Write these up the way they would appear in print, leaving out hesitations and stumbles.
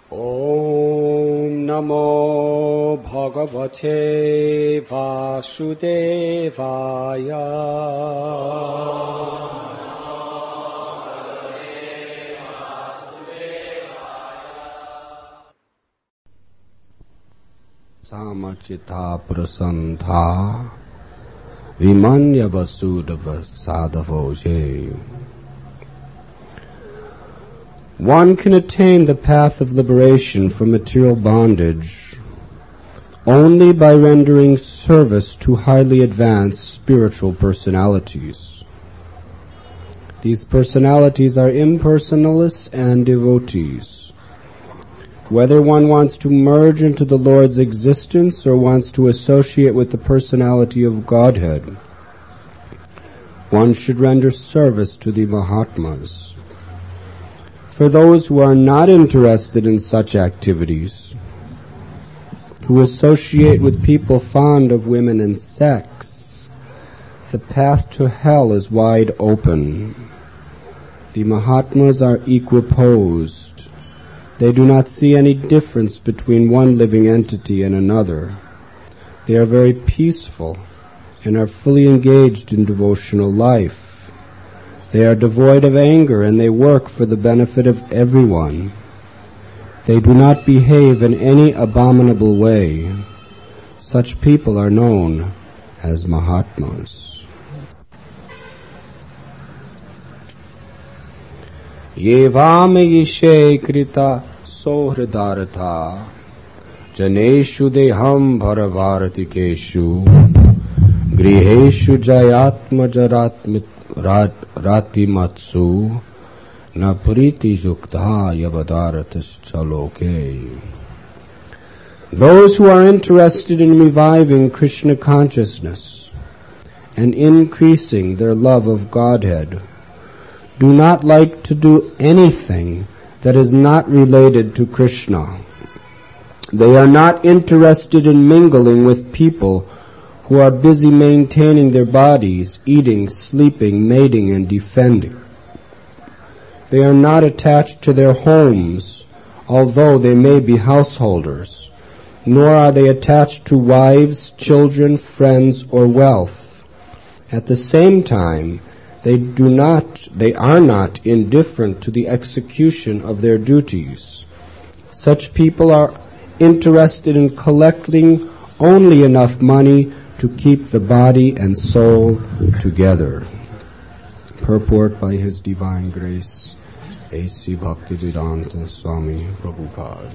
ॐ नमो भगवते वासुदेवाय सामचिता प्रसन्धा विमन्य Vasudev साधवोजे. One can attain the path of liberation from material bondage only by rendering service to highly advanced spiritual personalities. These personalities are impersonalists and devotees. Whether one wants to merge into the Lord's existence or wants to associate with the personality of Godhead, one should render service to the Mahatmas. For those who are not interested in such activities, who associate with people fond of women and sex, the path to hell is wide open. The Mahatmas are equiposed. They do not see any difference between one living entity and another. They are very peaceful and are fully engaged in devotional life. They are devoid of anger and they work for the benefit of everyone. They do not behave in any abominable way. Such people are known as Mahatmas. Yevam yishe krita sohridartha janeshu deham bharavartikeshu griheshu jayatma jaratmit Ratimatsu na priti yukta yavadaratas chaloke. Those who are interested in reviving Krishna consciousness and increasing their love of Godhead do not like to do anything that is not related to Krishna. They are not interested in mingling with people who are busy maintaining their bodies, eating, sleeping, mating, and defending. They are not attached to their homes, although they may be householders, nor are they attached to wives, children, friends, or wealth. At the same time, they are not indifferent to the execution of their duties. Such people are interested in collecting only enough money to keep the body and soul together. Purport by His Divine Grace, A.C. Bhaktivedanta Swami Prabhupada.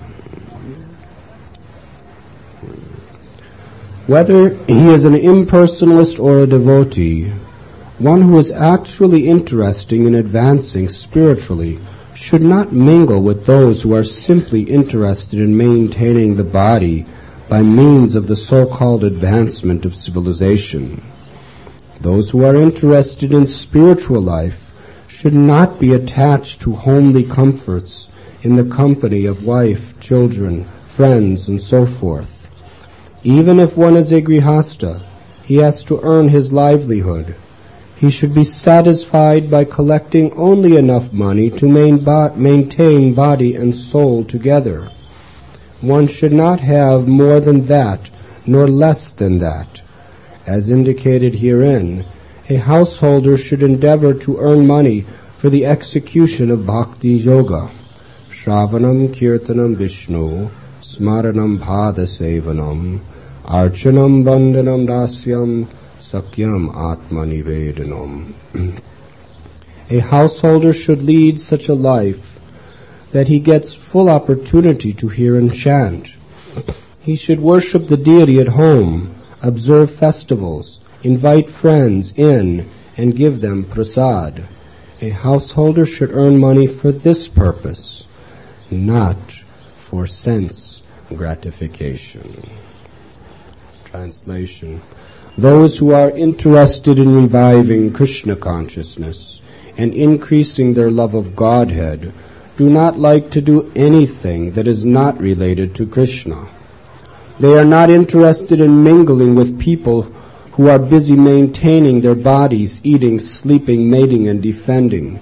Whether he is an impersonalist or a devotee, one who is actually interested in advancing spiritually should not mingle with those who are simply interested in maintaining the body by means of the so-called advancement of civilization. Those who are interested in spiritual life should not be attached to homely comforts in the company of wife, children, friends, and so forth. Even if one is a grihasta, he has to earn his livelihood. He should be satisfied by collecting only enough money to maintain body and soul together. One should not have more than that, nor less than that. As indicated herein, a householder should endeavor to earn money for the execution of bhakti yoga. Shravanam kirtanam Vishnu, smaranam bhadasevanam, archanam bandhanam dasyam, sakyam atmanivedanam. A householder should lead such a life that he gets full opportunity to hear and chant. He should worship the deity at home, observe festivals, invite friends in, and give them prasad. A householder should earn money for this purpose, not for sense gratification. Translation. Those who are interested in reviving Krishna consciousness and increasing their love of Godhead do not like to do anything that is not related to Krishna. They are not interested in mingling with people who are busy maintaining their bodies, eating, sleeping, mating, and defending.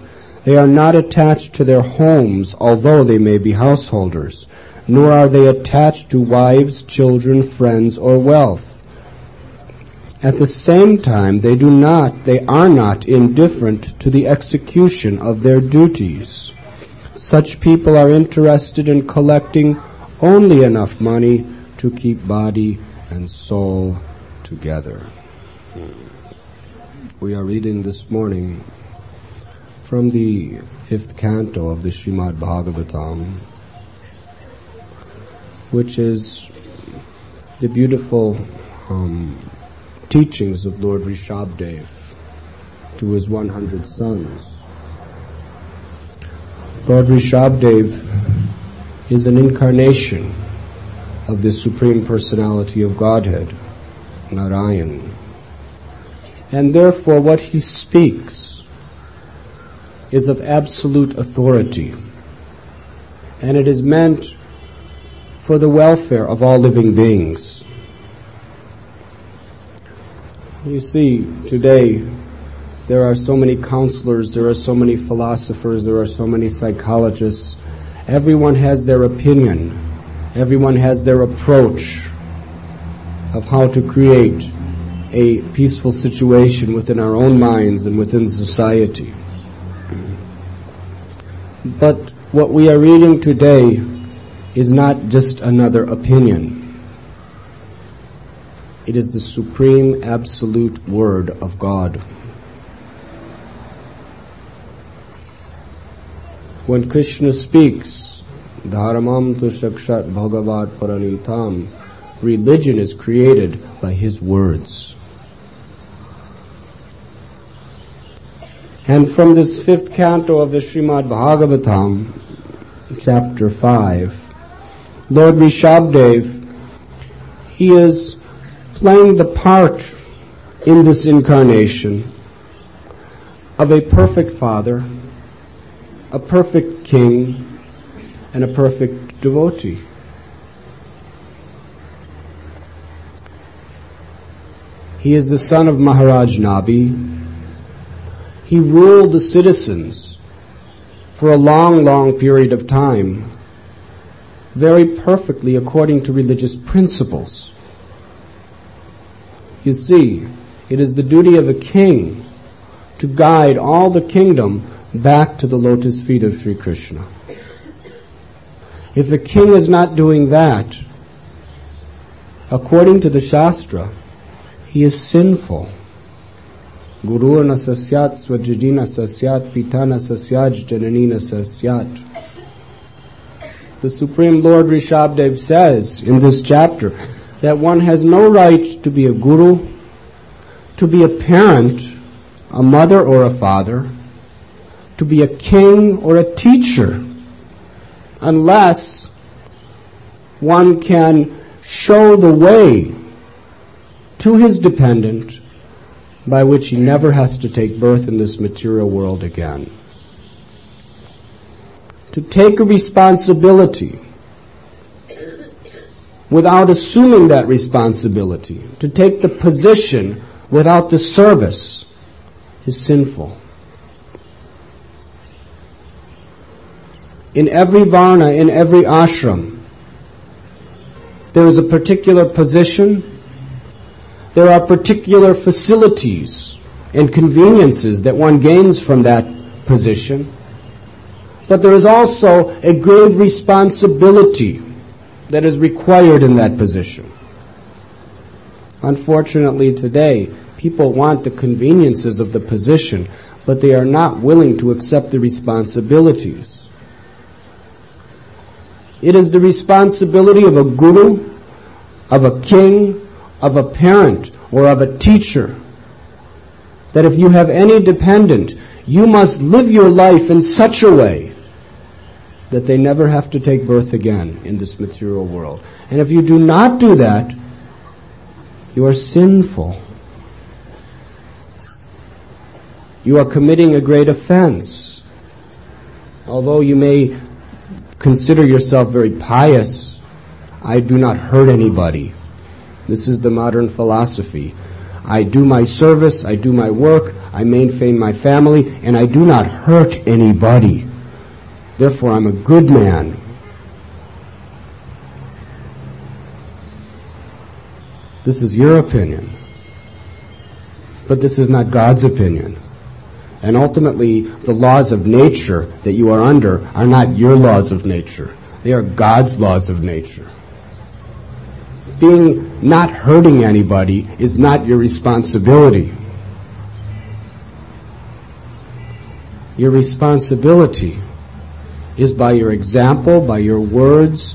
They are not attached to their homes, although they may be householders, nor are they attached to wives, children, friends, or wealth. At the same time, they are not indifferent to the execution of their duties. Such people are interested in collecting only enough money to keep body and soul together. We are reading this morning from the 5th canto of the Srimad Bhagavatam, which is the beautiful teachings of Lord Rishabdev to his 100 sons. Lord Rishabdev is an incarnation of the Supreme Personality of Godhead, Narayan. And therefore what he speaks is of absolute authority, and it is meant for the welfare of all living beings. You see, today there are so many counselors, there are so many philosophers, there are so many psychologists. Everyone has their opinion. Everyone has their approach of how to create a peaceful situation within our own minds and within society. But what we are reading today is not just another opinion. It is the supreme absolute word of God. When Krishna speaks, Dharamam tu shakshat bhagavat paranitam, religion is created by his words. And from this 5th canto of the Srimad Bhagavatam, chapter 5, Lord Rishabdev, he is playing the part in this incarnation of a perfect father, a perfect king, and a perfect devotee. He is the son of Maharaj Nabi. He ruled the citizens for a long, long period of time, very perfectly according to religious principles. You see, it is the duty of a king to guide all the kingdom back to the lotus feet of Sri Krishna. If a king is not doing that, according to the Shastra, he is sinful. Guru na sasyat swajajina sasyat pitana sasyaj jananina sasyat. The Supreme Lord Rishabdev says in this chapter that one has no right to be a guru, to be a parent, a mother or a father, to be a king or a teacher, unless one can show the way to his dependent by which he never has to take birth in this material world again. To take a responsibility without assuming that responsibility, to take the position without the service, is sinful. In every varna, in every ashram, there is a particular position. There are particular facilities and conveniences that one gains from that position. But there is also a grave responsibility that is required in that position. Unfortunately today, people want the conveniences of the position, but they are not willing to accept the responsibilities. It is the responsibility of a guru, of a king, of a parent, or of a teacher, that if you have any dependent, you must live your life in such a way that they never have to take birth again in this material world. And if you do not do that, you are sinful. You are committing a great offense. Although you may consider yourself very pious, I do not hurt anybody. This is the modern philosophy. I do my service, I do my work, I maintain my family, and I do not hurt anybody. Therefore, I'm a good man. This is your opinion. But this is not God's opinion. And ultimately, the laws of nature that you are under are not your laws of nature. They are God's laws of nature. Being not hurting anybody is not your responsibility. Your responsibility is by your example, by your words,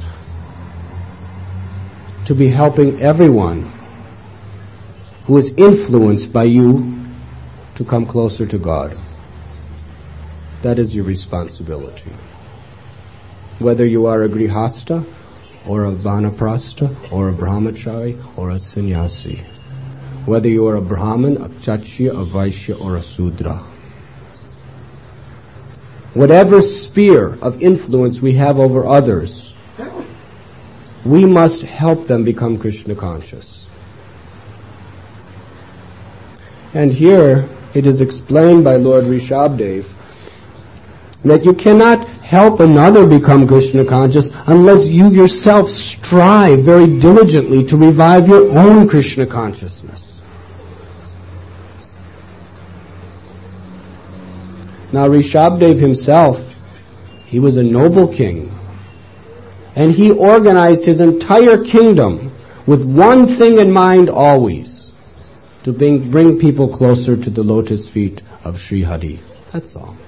to be helping everyone who is influenced by you to come closer to God. That is your responsibility. Whether you are a grihasta, or a vanaprastha, or a brahmachari, or a sannyasi. Whether you are a brahmin, a kshatriya, a vaishya, or a sudra. Whatever sphere of influence we have over others, we must help them become Krishna conscious. And here it is explained by Lord Rishabdev that you cannot help another become Krishna conscious unless you yourself strive very diligently to revive your own Krishna consciousness. Now Rishabdev himself, he was a noble king, and he organized his entire kingdom with one thing in mind always, to bring people closer to the lotus feet of Sri Hari. That's all.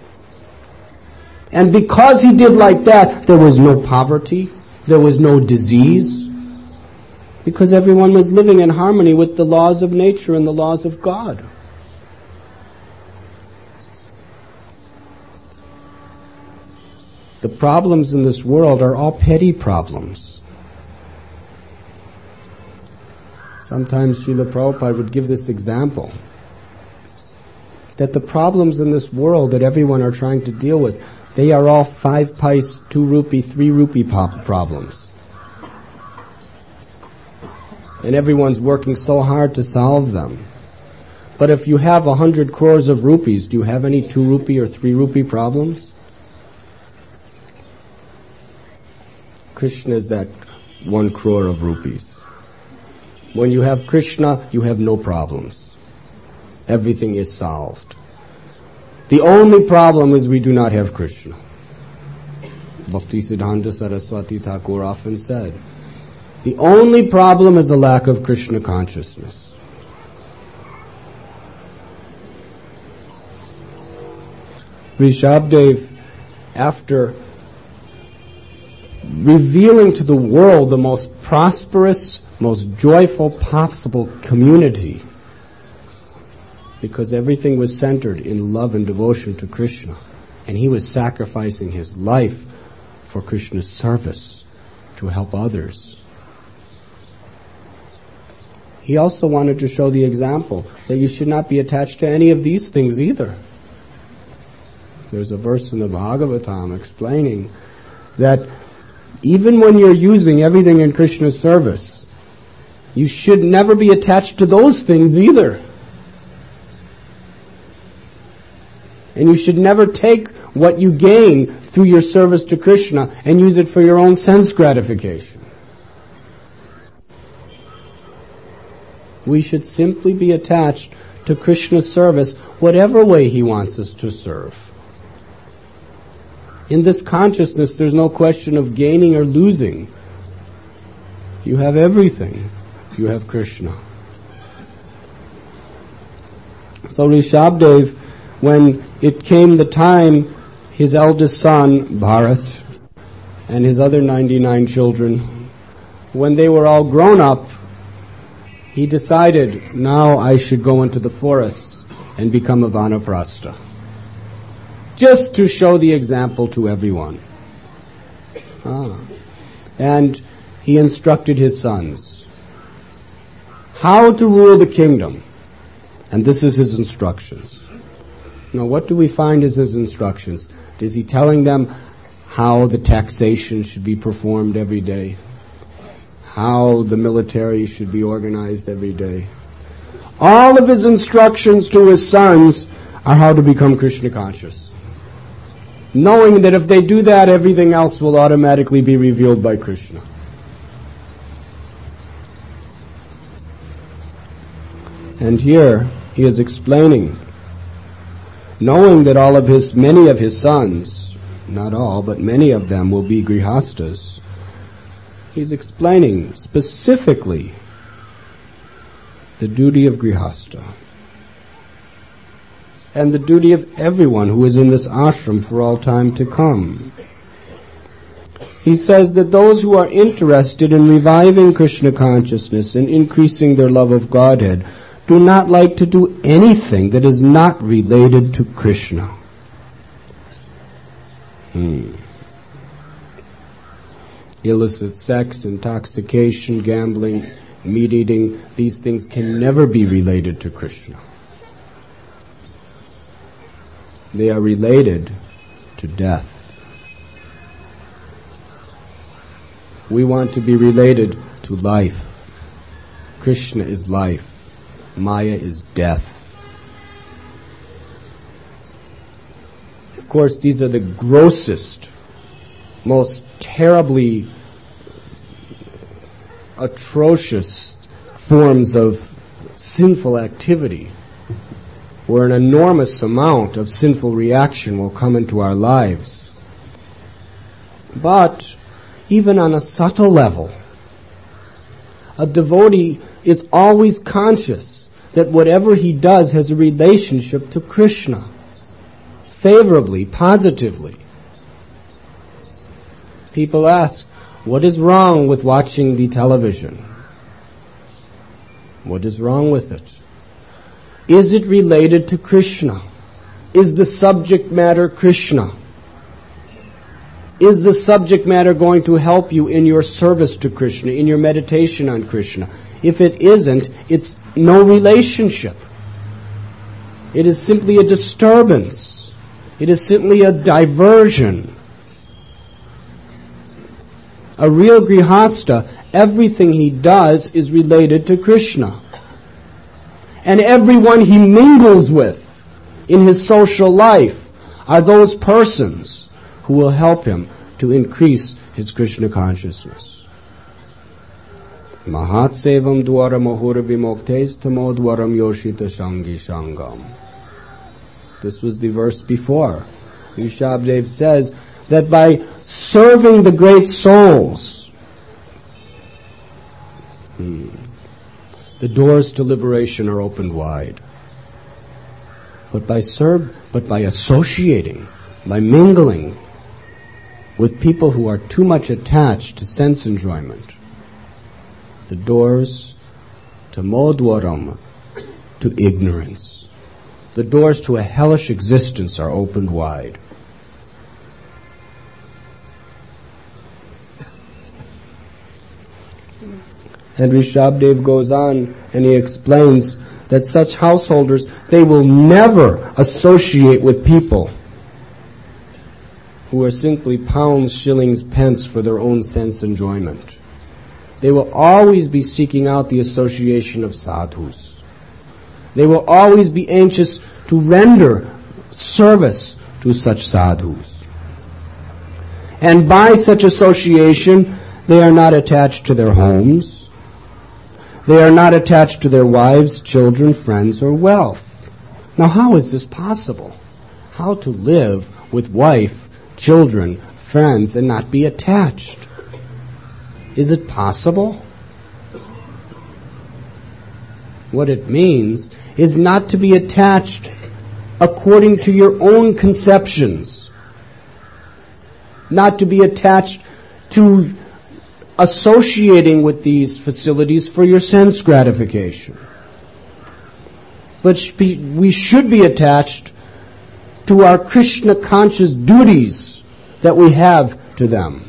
And because he did like that, there was no poverty, there was no disease, because everyone was living in harmony with the laws of nature and the laws of God. The problems in this world are all petty problems. Sometimes Srila Prabhupada would give this example, that the problems in this world that everyone are trying to deal with, they are all 5 paise, 2 rupee, 3 rupee problems. And everyone's working so hard to solve them. But if you have 100 crores of rupees, do you have any 2 rupee or 3 rupee problems? Krishna is that 1 crore of rupees. When you have Krishna, you have no problems. Everything is solved. The only problem is we do not have Krishna. Bhaktisiddhanta Saraswati Thakur often said, the only problem is a lack of Krishna consciousness. Rishabdev, after revealing to the world the most prosperous, most joyful possible community, because everything was centered in love and devotion to Krishna, and he was sacrificing his life for Krishna's service, to help others. He also wanted to show the example that you should not be attached to any of these things either. There's a verse in the Bhagavatam explaining that even when you're using everything in Krishna's service, you should never be attached to those things either. And you should never take what you gain through your service to Krishna and use it for your own sense gratification. We should simply be attached to Krishna's service, whatever way he wants us to serve. In this consciousness, there's no question of gaining or losing. You have everything. You have Krishna. So Rishabdev, when it came the time, his eldest son, Bharat, and his other 99 children, when they were all grown up, he decided, now I should go into the forests and become a vanaprastha, just to show the example to everyone. And he instructed his sons how to rule the kingdom. And this is his instructions. Now, what do we find as his instructions? Is he telling them how the taxation should be performed every day? How the military should be organized every day? All of his instructions to his sons are how to become Krishna conscious, knowing that if they do that, everything else will automatically be revealed by Krishna. And here he is explaining, knowing that many of his sons, not all, but many of them will be grihastas, he's explaining specifically the duty of grihasta and the duty of everyone who is in this ashram for all time to come. He says that those who are interested in reviving Krishna consciousness and increasing their love of Godhead do not like to do anything that is not related to Krishna. Illicit sex, intoxication, gambling, meat eating, these things can never be related to Krishna. They are related to death. We want to be related to life. Krishna is life. Maya is death. Of course, these are the grossest, most terribly atrocious forms of sinful activity, where an enormous amount of sinful reaction will come into our lives. But even on a subtle level, a devotee is always conscious that whatever he does has a relationship to Krishna, favorably, positively. People ask, what is wrong with watching the television? What is wrong with it? Is it related to Krishna? Is the subject matter Krishna? Is the subject matter going to help you in your service to Krishna, in your meditation on Krishna? If it isn't, it's no relationship. It is simply a disturbance. It is simply a diversion. A real grihasta, everything he does is related to Krishna. And everyone he mingles with in his social life are those persons who will help him to increase his Krishna consciousness. Mahatsevam dwara mahura vimoktes tamo dwaram yoshita shangi shangam. This was the verse before. Rishabdev says that by serving the great souls, the doors to liberation are opened wide. But by associating, by mingling with people who are too much attached to sense enjoyment, the doors to modwaram, to ignorance, the doors to a hellish existence are opened wide. And Rishabdev goes on and he explains that such householders, they will never associate with people who are simply pounds, shillings, pence for their own sense enjoyment. They will always be seeking out the association of sadhus. They will always be anxious to render service to such sadhus. And by such association, they are not attached to their homes. They are not attached to their wives, children, friends, or wealth. Now, how is this possible? How to live with wife, children, friends, and not be attached? Is it possible? What it means is not to be attached according to your own conceptions. Not to be attached to associating with these facilities for your sense gratification. But we should be attached to our Krishna conscious duties that we have to them.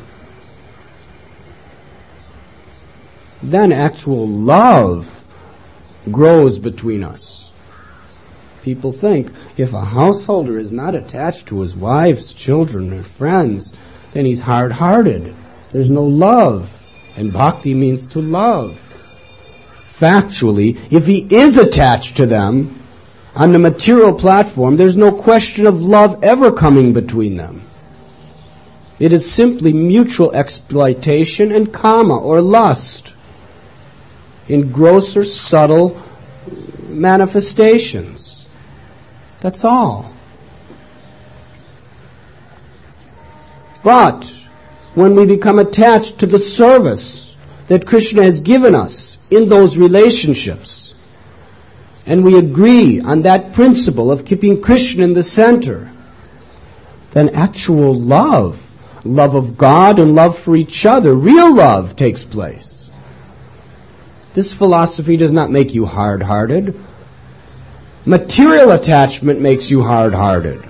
Then actual love grows between us. People think if a householder is not attached to his wives, children, or friends, then he's hard-hearted. There's no love. And bhakti means to love. factually, if he is attached to them on the material platform, there's no question of love ever coming between them. It is simply mutual exploitation and kama, or lust, in grosser, subtle manifestations. That's all. But when we become attached to the service that Krishna has given us in those relationships, and we agree on that principle of keeping Krishna in the center, then actual love of God and love for each other, real love, takes place. This philosophy does not make you hard-hearted. Material attachment makes you hard-hearted.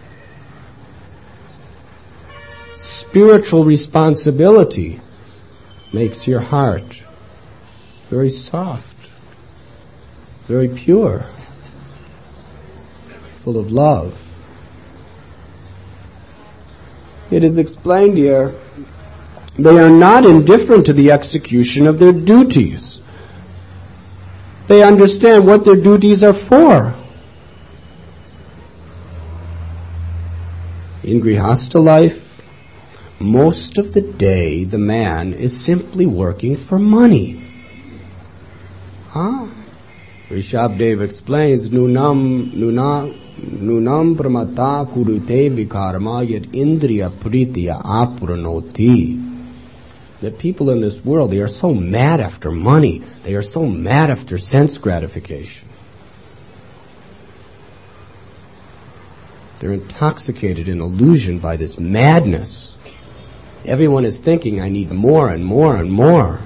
Spiritual responsibility makes your heart very soft, very pure, full of love. It is explained here, they are not indifferent to the execution of their duties. They understand what their duties are for. In Grihastha life, most of the day the man is simply working for money. Rishabdev explains, Nunam pramata kurute vikarma yat indriya pritya apuranoti. The people in this world, they are so mad after money. They are so mad after sense gratification. They're intoxicated in illusion by this madness. Everyone is thinking, I need more and more and more.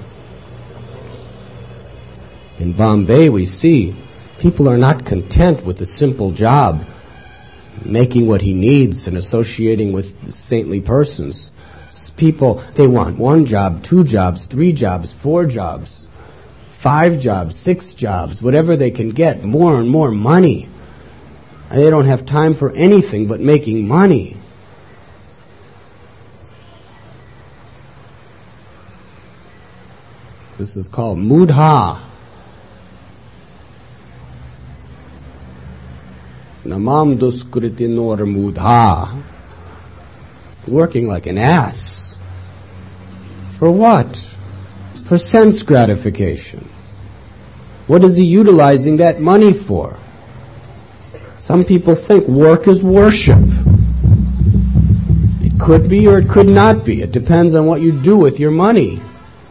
In Bombay we see people are not content with a simple job, making what he needs and associating with saintly persons. People, they want 1 job, 2 jobs, 3 jobs, 4 jobs, 5 jobs, 6 jobs, whatever they can get, more and more money. And they don't have time for anything but making money. This is called mudha. Namam duskriti nor mudha. Working like an ass. For what? For sense gratification. What is he utilizing that money for? Some people think work is worship. It could be or it could not be. It depends on what you do with your money.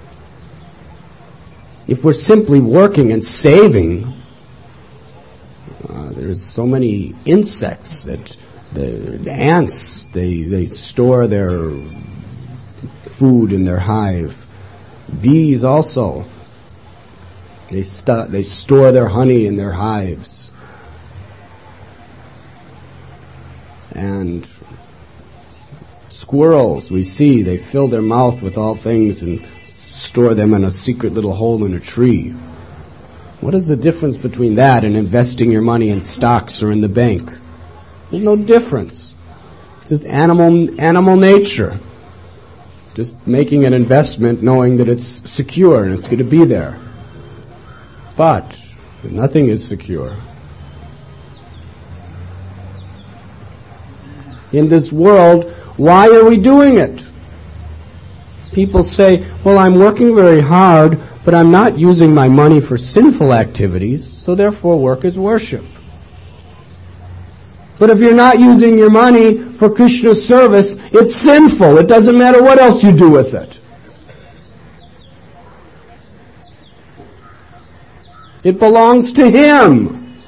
If we're simply working and saving, there's so many insects that the ants, they store their food in their hive. Bees also, they store their honey in their hives. And squirrels, we see, they fill their mouth with all things and store them in a secret little hole in a tree. What is the difference between that and investing your money in stocks or in the bank? There's no difference. It's just animal nature. Just making an investment knowing that it's secure and it's going to be there. But nothing is secure. In this world, why are we doing it? People say, well, I'm working very hard, but I'm not using my money for sinful activities, so therefore work is worship. But if you're not using your money for Krishna's service, it's sinful. It doesn't matter what else you do with it. It belongs to Him.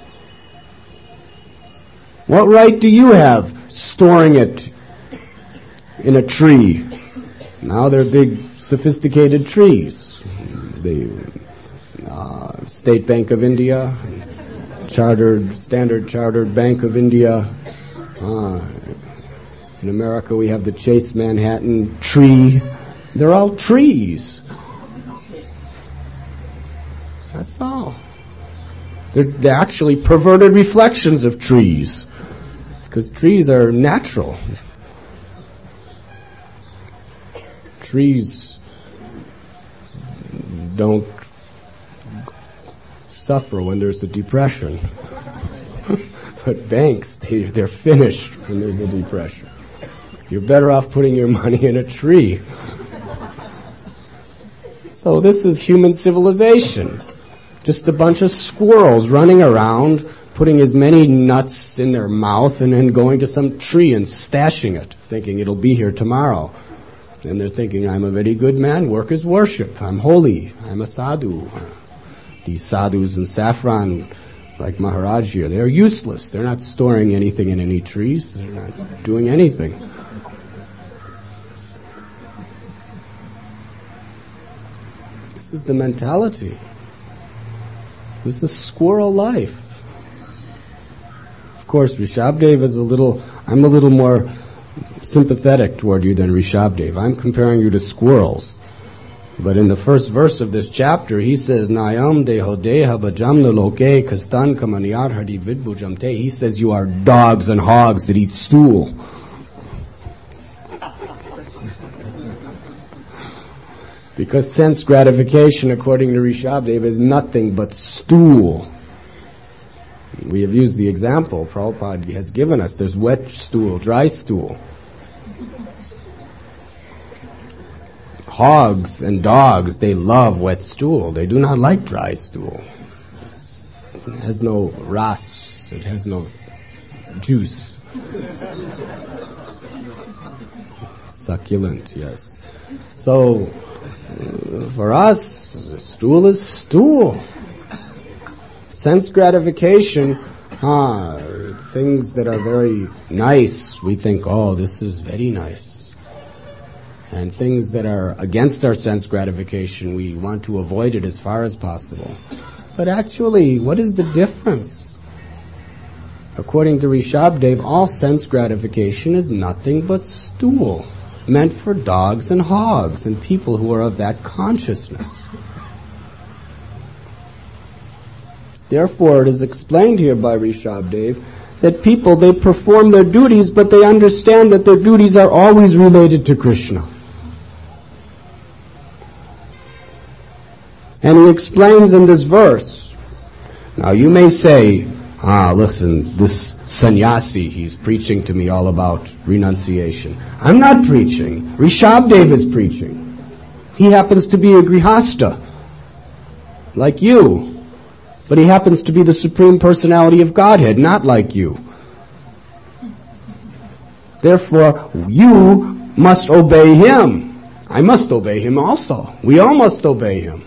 What right do you have storing it in a tree? Now they're big, sophisticated trees. The State Bank of India, Standard Chartered Bank of India. In America we have the Chase Manhattan tree. They're all trees. That's all. They're actually perverted reflections of trees, because trees are natural. Trees don't suffer when there's a depression. But banks, they're finished when there's a depression. You're better off putting your money in a tree. So this is human civilization. Just a bunch of squirrels running around, putting as many nuts in their mouth and then going to some tree and stashing it, thinking it'll be here tomorrow. And they're thinking, I'm a very good man, work is worship, I'm holy, I'm a sadhu. These sadhus in saffron, like Maharaj here, they're useless. They're not storing anything in any trees. They're not doing anything. This is the mentality. This is squirrel life. Of course, Rishabdev is I'm a little more sympathetic toward you than Rishabdev. I'm comparing you to squirrels. But in the first verse of this chapter, he says, Nayam deho deha bhajamna loke kastan kamaniyar hadi vidbhujamte. He says you are dogs and hogs that eat stool. Because sense gratification, according to Rishabdev, is nothing but stool. We have used the example Prabhupada has given us. There's wet stool, dry stool. Hogs and dogs, they love wet stool. They do not like dry stool. It has no ras. It has no juice. Succulent, yes. So, for us, stool is stool. Sense gratification, things that are very nice, we think, oh, this is very nice. And things that are against our sense gratification, we want to avoid it as far as possible. But actually, what is the difference? According to Rishabdev, all sense gratification is nothing but stool, meant for dogs and hogs and people who are of that consciousness. Therefore, it is explained here by Rishabdev that people, they perform their duties, but they understand that their duties are always related to Krishna. And he explains in this verse. Now you may say, listen, this sannyasi, he's preaching to me all about renunciation. I'm not preaching. Rishabdev is preaching. He happens to be a grihasta, like you. But he happens to be the Supreme Personality of Godhead, not like you. Therefore, you must obey him. I must obey him also. We all must obey him.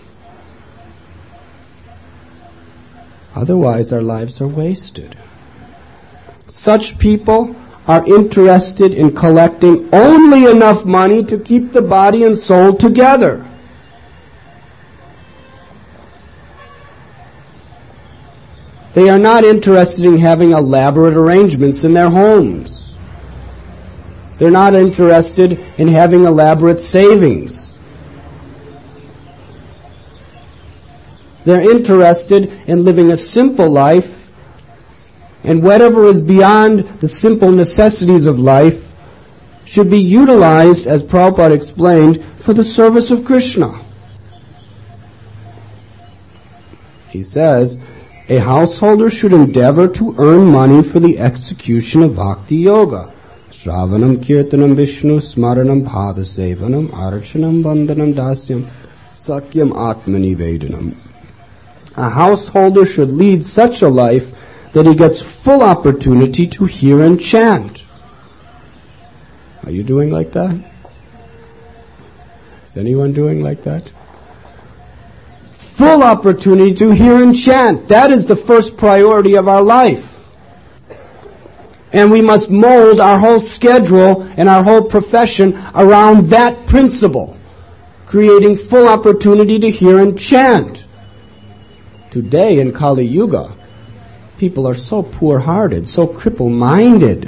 Otherwise, our lives are wasted. Such people are interested in collecting only enough money to keep the body and soul together. They are not interested in having elaborate arrangements in their homes. They're not interested in having elaborate savings. They're interested in living a simple life, and whatever is beyond the simple necessities of life should be utilized, as Prabhupada explained, for the service of Krishna. He says, a householder should endeavor to earn money for the execution of Bhakti Yoga. Shravanam Kirtanam Vishnu Smaranam Padasevanam Archanam Bandhanam Dasyam Sakyam Atmani Vedanam. A householder should lead such a life that he gets full opportunity to hear and chant. Are you doing like that? Is anyone doing like that? Full opportunity to hear and chant. That is the first priority of our life. And we must mold our whole schedule and our whole profession around that principle, creating full opportunity to hear and chant. Today in Kali Yuga, people are so poor-hearted, so cripple-minded,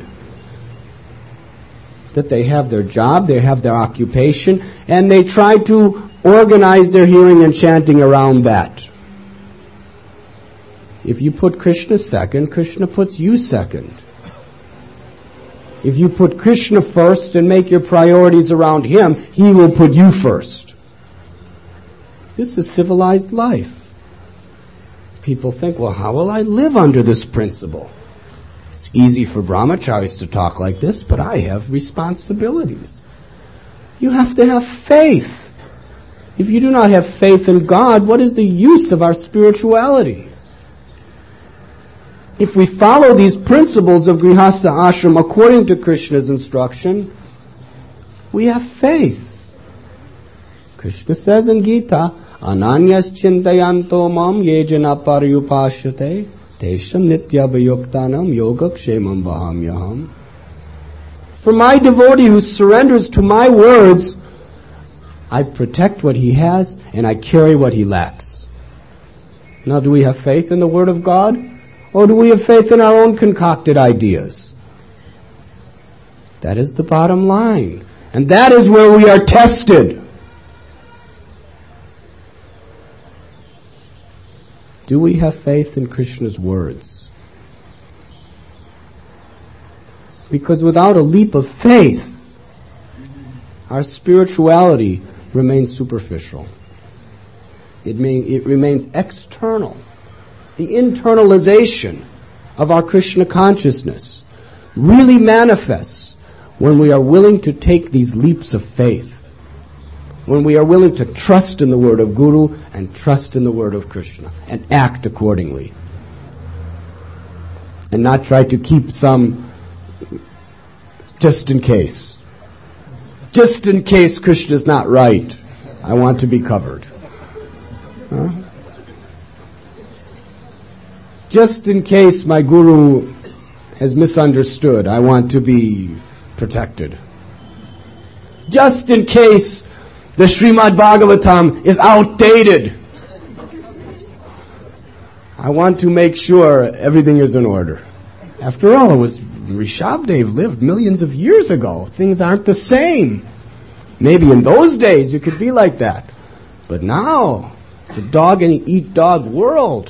that they have their job, they have their occupation, and they try to organize their hearing and chanting around that. If you put Krishna second, Krishna puts you second. If you put Krishna first and make your priorities around him, he will put you first. This is civilized life. people think, well, how will I live under this principle? It's easy for brahmacharis to talk like this, but I have responsibilities. You have to have faith. If you do not have faith in God, what is the use of our spirituality? If we follow these principles of Grihastha Ashram according to Krishna's instruction, we have faith. Krishna says in Gita, Ananyas chintayanto mam yejana paryupashyate tesham nityabhayuktanam yogakshemam vahamyaham. For my devotee who surrenders to my words, I protect what he has and I carry what he lacks. Now, do we have faith in the Word of God? Or do we have faith in our own concocted ideas? That is the bottom line. And that is where we are tested. Do we have faith in Krishna's words? Because without a leap of faith, our spirituality remains superficial. It remains external. The internalization of our Krishna consciousness really manifests when we are willing to take these leaps of faith, when we are willing to trust in the word of Guru and trust in the word of Krishna and act accordingly, and not try to keep some just in case. Just in case Krishna's not right, I want to be covered. Huh? Just in case my Guru has misunderstood, I want to be protected. Just in case the Srimad Bhagavatam is outdated, I want to make sure everything is in order. After all, it was Rishabdev lived millions of years ago. Things aren't the same. Maybe in those days you could be like that. But now, it's a dog-and-eat-dog world.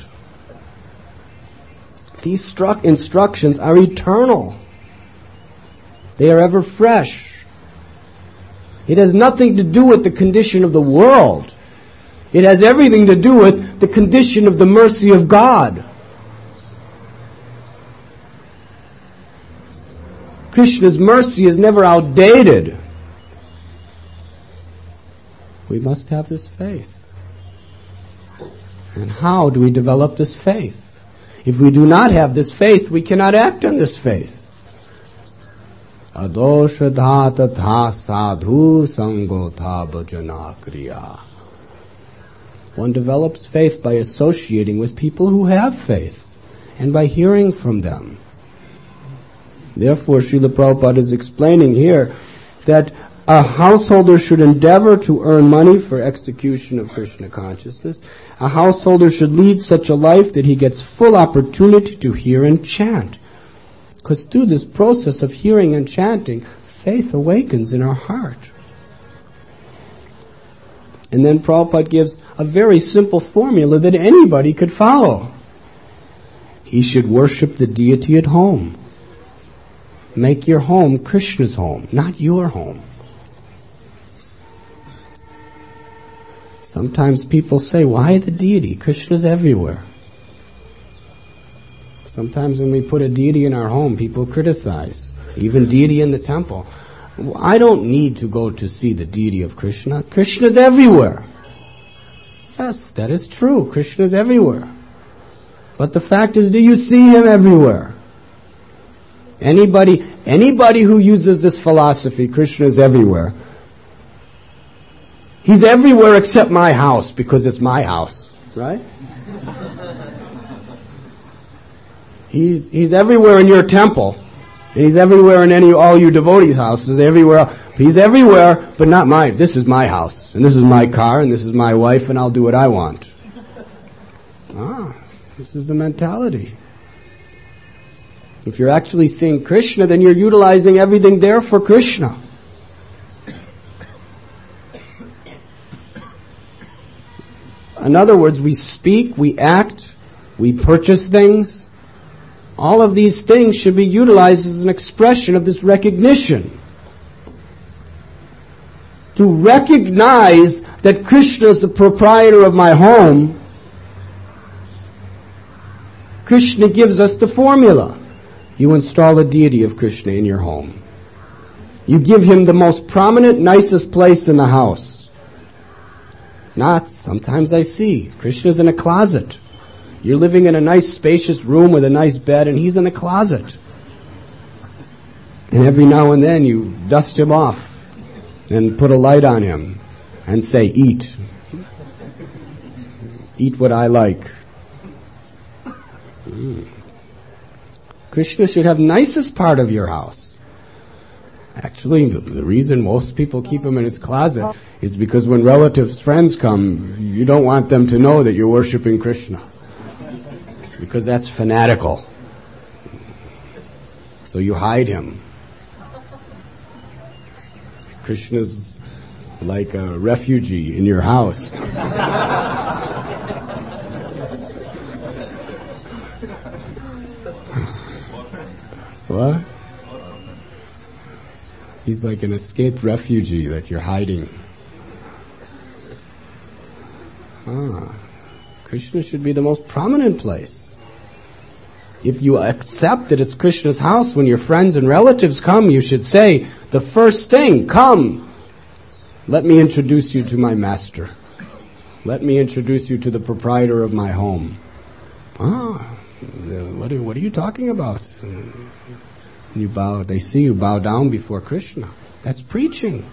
These instructions are eternal. They are ever fresh. It has nothing to do with the condition of the world. It has everything to do with the condition of the mercy of God. Krishna's mercy is never outdated. We must have this faith. And how do we develop this faith? If we do not have this faith, we cannot act on this faith. Adoshadha tatha sadhu sangotha bhajana kriya. One develops faith by associating with people who have faith and by hearing from them. Therefore, Srila Prabhupada is explaining here that a householder should endeavor to earn money for execution of Krishna consciousness. A householder should lead such a life that he gets full opportunity to hear and chant. Because through this process of hearing and chanting, faith awakens in our heart. And then Prabhupada gives a very simple formula that anybody could follow. He should worship the deity at home. Make your home Krishna's home, not your home. Sometimes people say, why the deity? Krishna's everywhere. Sometimes when we put a deity in our home, people criticize. Even deity in the temple. I don't need to go to see the deity of Krishna. Krishna's everywhere. Yes, that is true. Krishna's everywhere. But the fact is, do you see him everywhere? Anybody who uses this philosophy, Krishna's everywhere, he's everywhere except my house, because it's my house, right? He's everywhere in your temple. And he's everywhere in all you devotees' houses, everywhere. He's everywhere, but not mine. This is my house, and this is my car, and this is my wife, and I'll do what I want. This is the mentality. If you're actually seeing Krishna, then you're utilizing everything there for Krishna. In other words, we speak, we act, we purchase things. All of these things should be utilized as an expression of this recognition. To recognize that Krishna is the proprietor of my home Krishna gives us the formula. You install a deity of Krishna in your home. You give him the most prominent, nicest place in the house. Not, sometimes I see, Krishna's in a closet. You're living in a nice spacious room with a nice bed and he's in a closet. And every now and then you dust him off and put a light on him and say, eat. Eat what I like. Krishna should have nicest part of your house. Actually, the reason most people keep him in his closet is because when relatives, friends come, you don't want them to know that you're worshiping Krishna. Because that's fanatical. So you hide him. Krishna's like a refugee in your house. What? He's like an escaped refugee that you're hiding. Krishna should be the most prominent place. If you accept that it's Krishna's house, when your friends and relatives come, you should say, the first thing, come, let me introduce you to my master. Let me introduce you to the proprietor of my home. What are you talking about? You bow, they see you bow down before Krishna. That's preaching.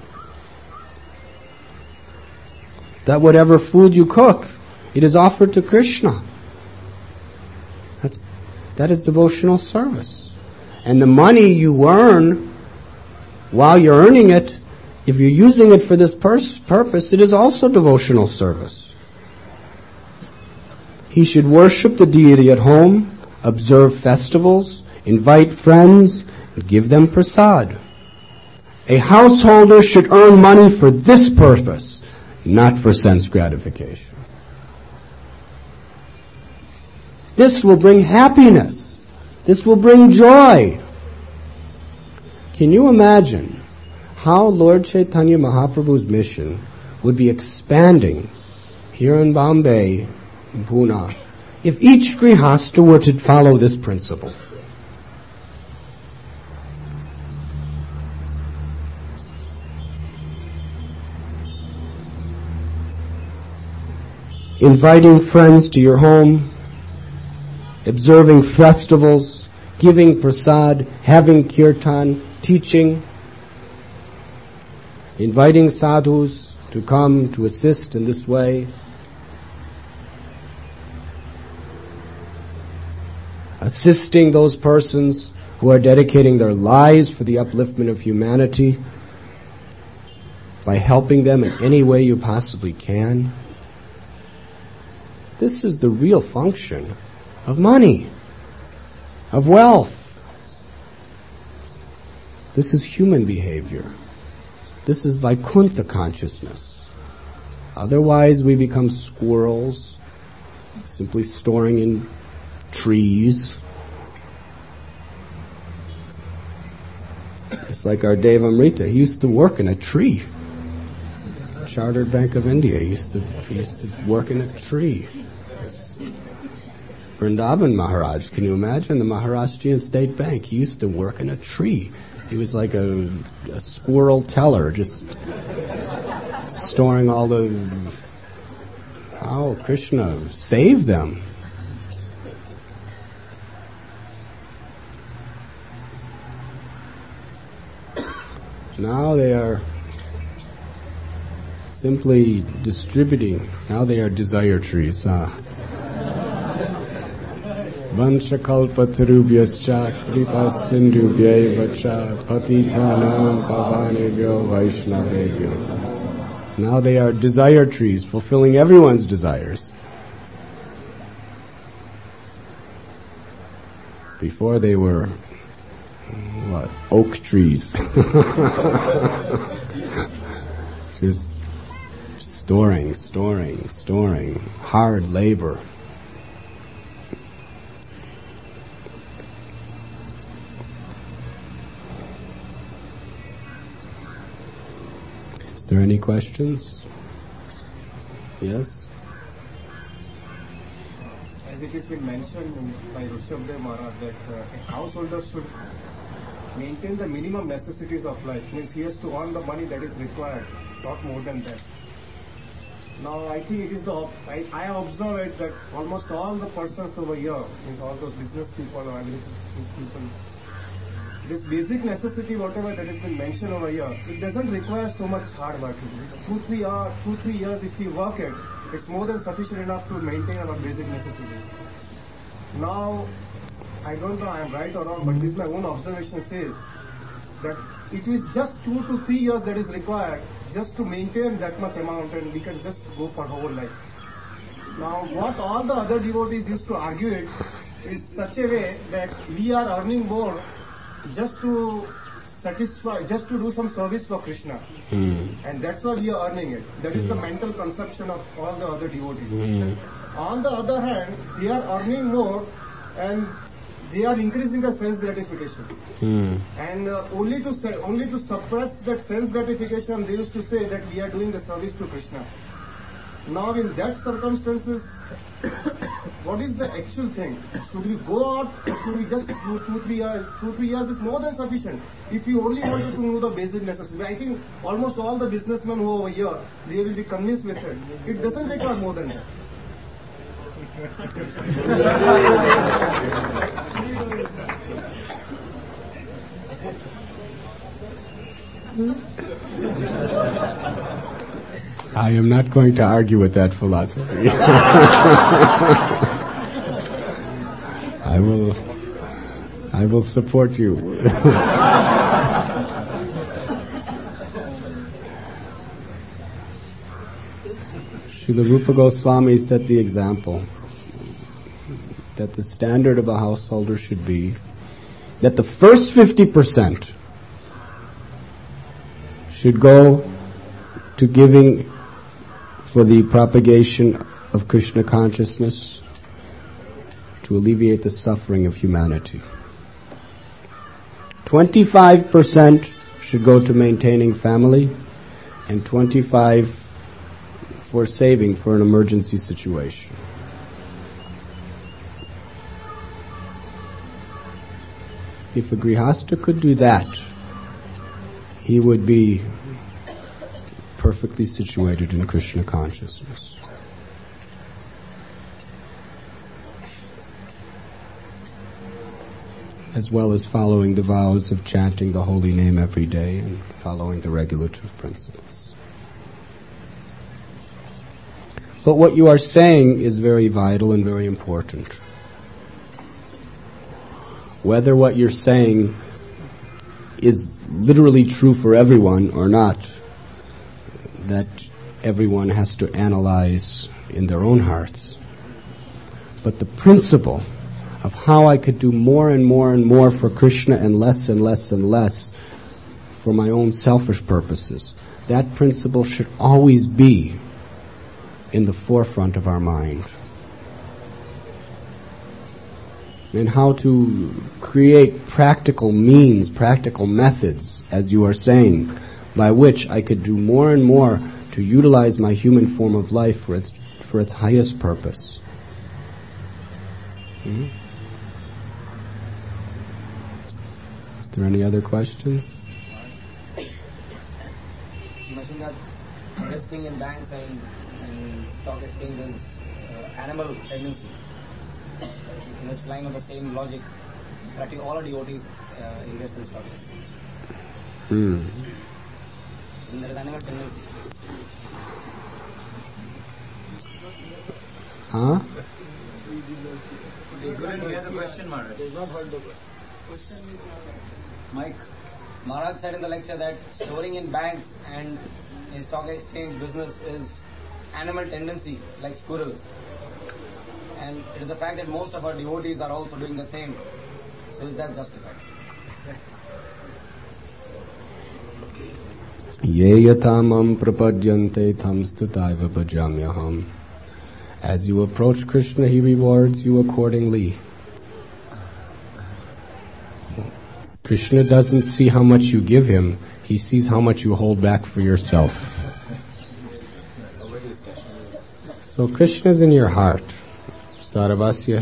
That whatever food you cook, it is offered to Krishna. That is devotional service. And the money you earn, while you're earning it, if you're using it for this purpose, it is also devotional service. He should worship the deity at home, observe festivals, invite friends, and give them prasad. A householder should earn money for this purpose, not for sense gratification. This will bring happiness. This will bring joy. Can you imagine how Lord Chaitanya Mahaprabhu's mission would be expanding here in Bombay, in Pune, if each grihasta were to follow this principle? Inviting friends to your home, observing festivals, giving prasad, having kirtan, teaching, inviting sadhus to come to assist in this way, assisting those persons who are dedicating their lives for the upliftment of humanity by helping them in any way you possibly can. This is the real function of money, of wealth. This is human behavior. This is Vaikuntha consciousness. Otherwise we become squirrels, simply storing in trees. It's like our Devamrita. He used to work in a tree. Chartered Bank of India. He used to work in a tree. Vrindavan Maharaj, can you imagine? The Maharashtrian State Bank. He used to work in a tree. He was like a squirrel teller, just storing all the... Oh, Krishna, save them. Now they are simply distributing. Now they are desire trees. Vanchakalpatarubhyascha kripa sindhubhyaiva cha patitanam pavanebhyo vaishnavebhyo. Now they are desire trees, fulfilling everyone's desires. Before they were, oak trees. Just storing, hard labor. Is there any questions? Yes? As it has been mentioned by Rishabhdev Maharaj that a householder should maintain the minimum necessities of life. Means he has to earn the money that is required, not more than that. Now I think it is I observe it that almost all the persons over here, means all those business people or agricultural people, this basic necessity, whatever that has been mentioned over here, it doesn't require so much hard work. 2-3 years if we work it, it's more than sufficient enough to maintain our basic necessities. Now, I don't know I am right or wrong, but this my own observation says that it is just 2 to 3 years that is required just to maintain that much amount, and we can just go for whole life. Now, what all the other devotees used to argue it is such a way that we are earning more just to satisfy, just to do some service for Krishna. And that's why we are earning it. That is the mental conception of all the other devotees. On the other hand, they are earning more and they are increasing the sense gratification. And only to suppress that sense gratification, they used to say that we are doing the service to Krishna. Now in that circumstances, what is the actual thing? Should we go out or should we just do 2-3 years? 2-3 years is more than sufficient. If you only wanted to know the basic necessities, I think almost all the businessmen who are over here, they will be convinced with it. It doesn't require more than that. I am not going to argue with that philosophy. I will support you. Srila Rupa Goswami set the example that the standard of a householder should be that the first 50% should go to giving for the propagation of Krishna consciousness to alleviate the suffering of humanity. 25% should go to maintaining family, and 25% for saving for an emergency situation. If a grihasta could do that, he would be perfectly situated in Krishna consciousness. As well as following the vows of chanting the holy name every day and following the regulative principles. But what you are saying is very vital and very important. Whether what you're saying is literally true for everyone or not, that everyone has to analyze in their own hearts. But the principle of how I could do more and more and more for Krishna and less and less and less for my own selfish purposes, that principle should always be in the forefront of our mind. And how to create practical means, practical methods, as you are saying, by which I could do more and more to utilize my human form of life for its highest purpose. Is there any other questions? You mentioned that investing in banks and stock exchanges animal tendency. In this line of the same logic, practically all are devotees invest in stock exchange. And there is animal tendency. Huh? You couldn't hear the question, Maharaj. Mike, Maharaj said in the lecture that storing in banks and in stock exchange business is animal tendency, like squirrels. And it is a fact that most of our devotees are also doing the same. So is that justified? Ye yatamam prapadyante tam sthataiva bhajamyaham. As you approach Krishna, he rewards you accordingly. Krishna doesn't see how much you give him, he sees how much you hold back for yourself. So Krishna is in your heart. Sarvasya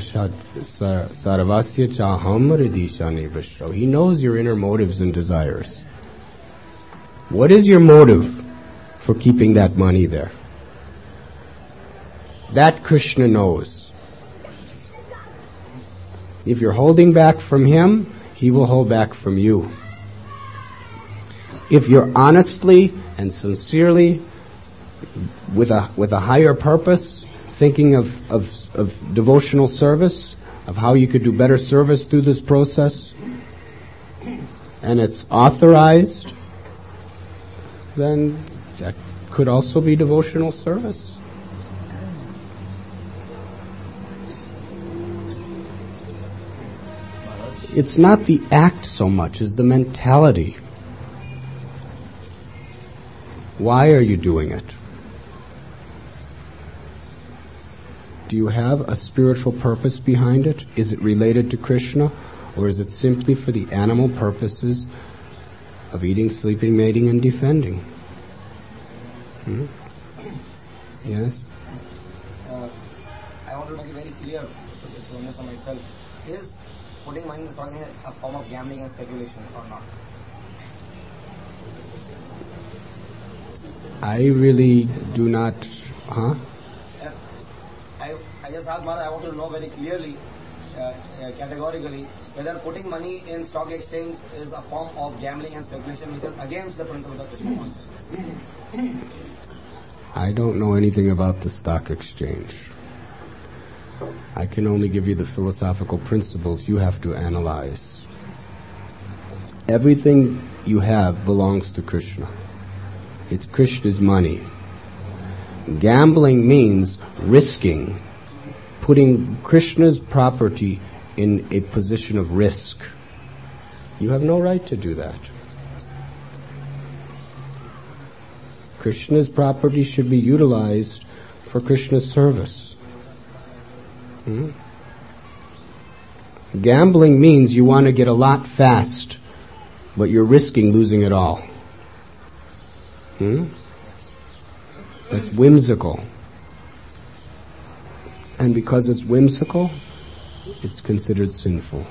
chaham hridishane vishro. He knows your inner motives and desires. What is your motive for keeping that money there? That Krishna knows. If you're holding back from him, he will hold back from you. If you're honestly and sincerely, with a higher purpose, thinking of devotional service, of how you could do better service through this process, and it's authorized, then that could also be devotional service. It's not the act so much as the mentality. Why are you doing it? Do you have a spiritual purpose behind it? Is it related to Krishna? Or is it simply for the animal purposes of eating, sleeping, mating, and defending? Yes? I want to make it very clear to understand myself. Is putting money in the stock exchange a form of gambling and speculation or not? I really do not... I just asked Maharaj, I want to know very clearly, categorically, whether putting money in stock exchange is a form of gambling and speculation which is against the principles of Krishna consciousness. I don't know anything about the stock exchange. I can only give you the philosophical principles you have to analyze. Everything you have belongs to Krishna. It's Krishna's money. Gambling means risking, putting Krishna's property in a position of risk. You have no right to do that. Krishna's property should be utilized for Krishna's service. Gambling means you want to get a lot fast, but you're risking losing it all. That's whimsical. And because it's whimsical, it's considered sinful.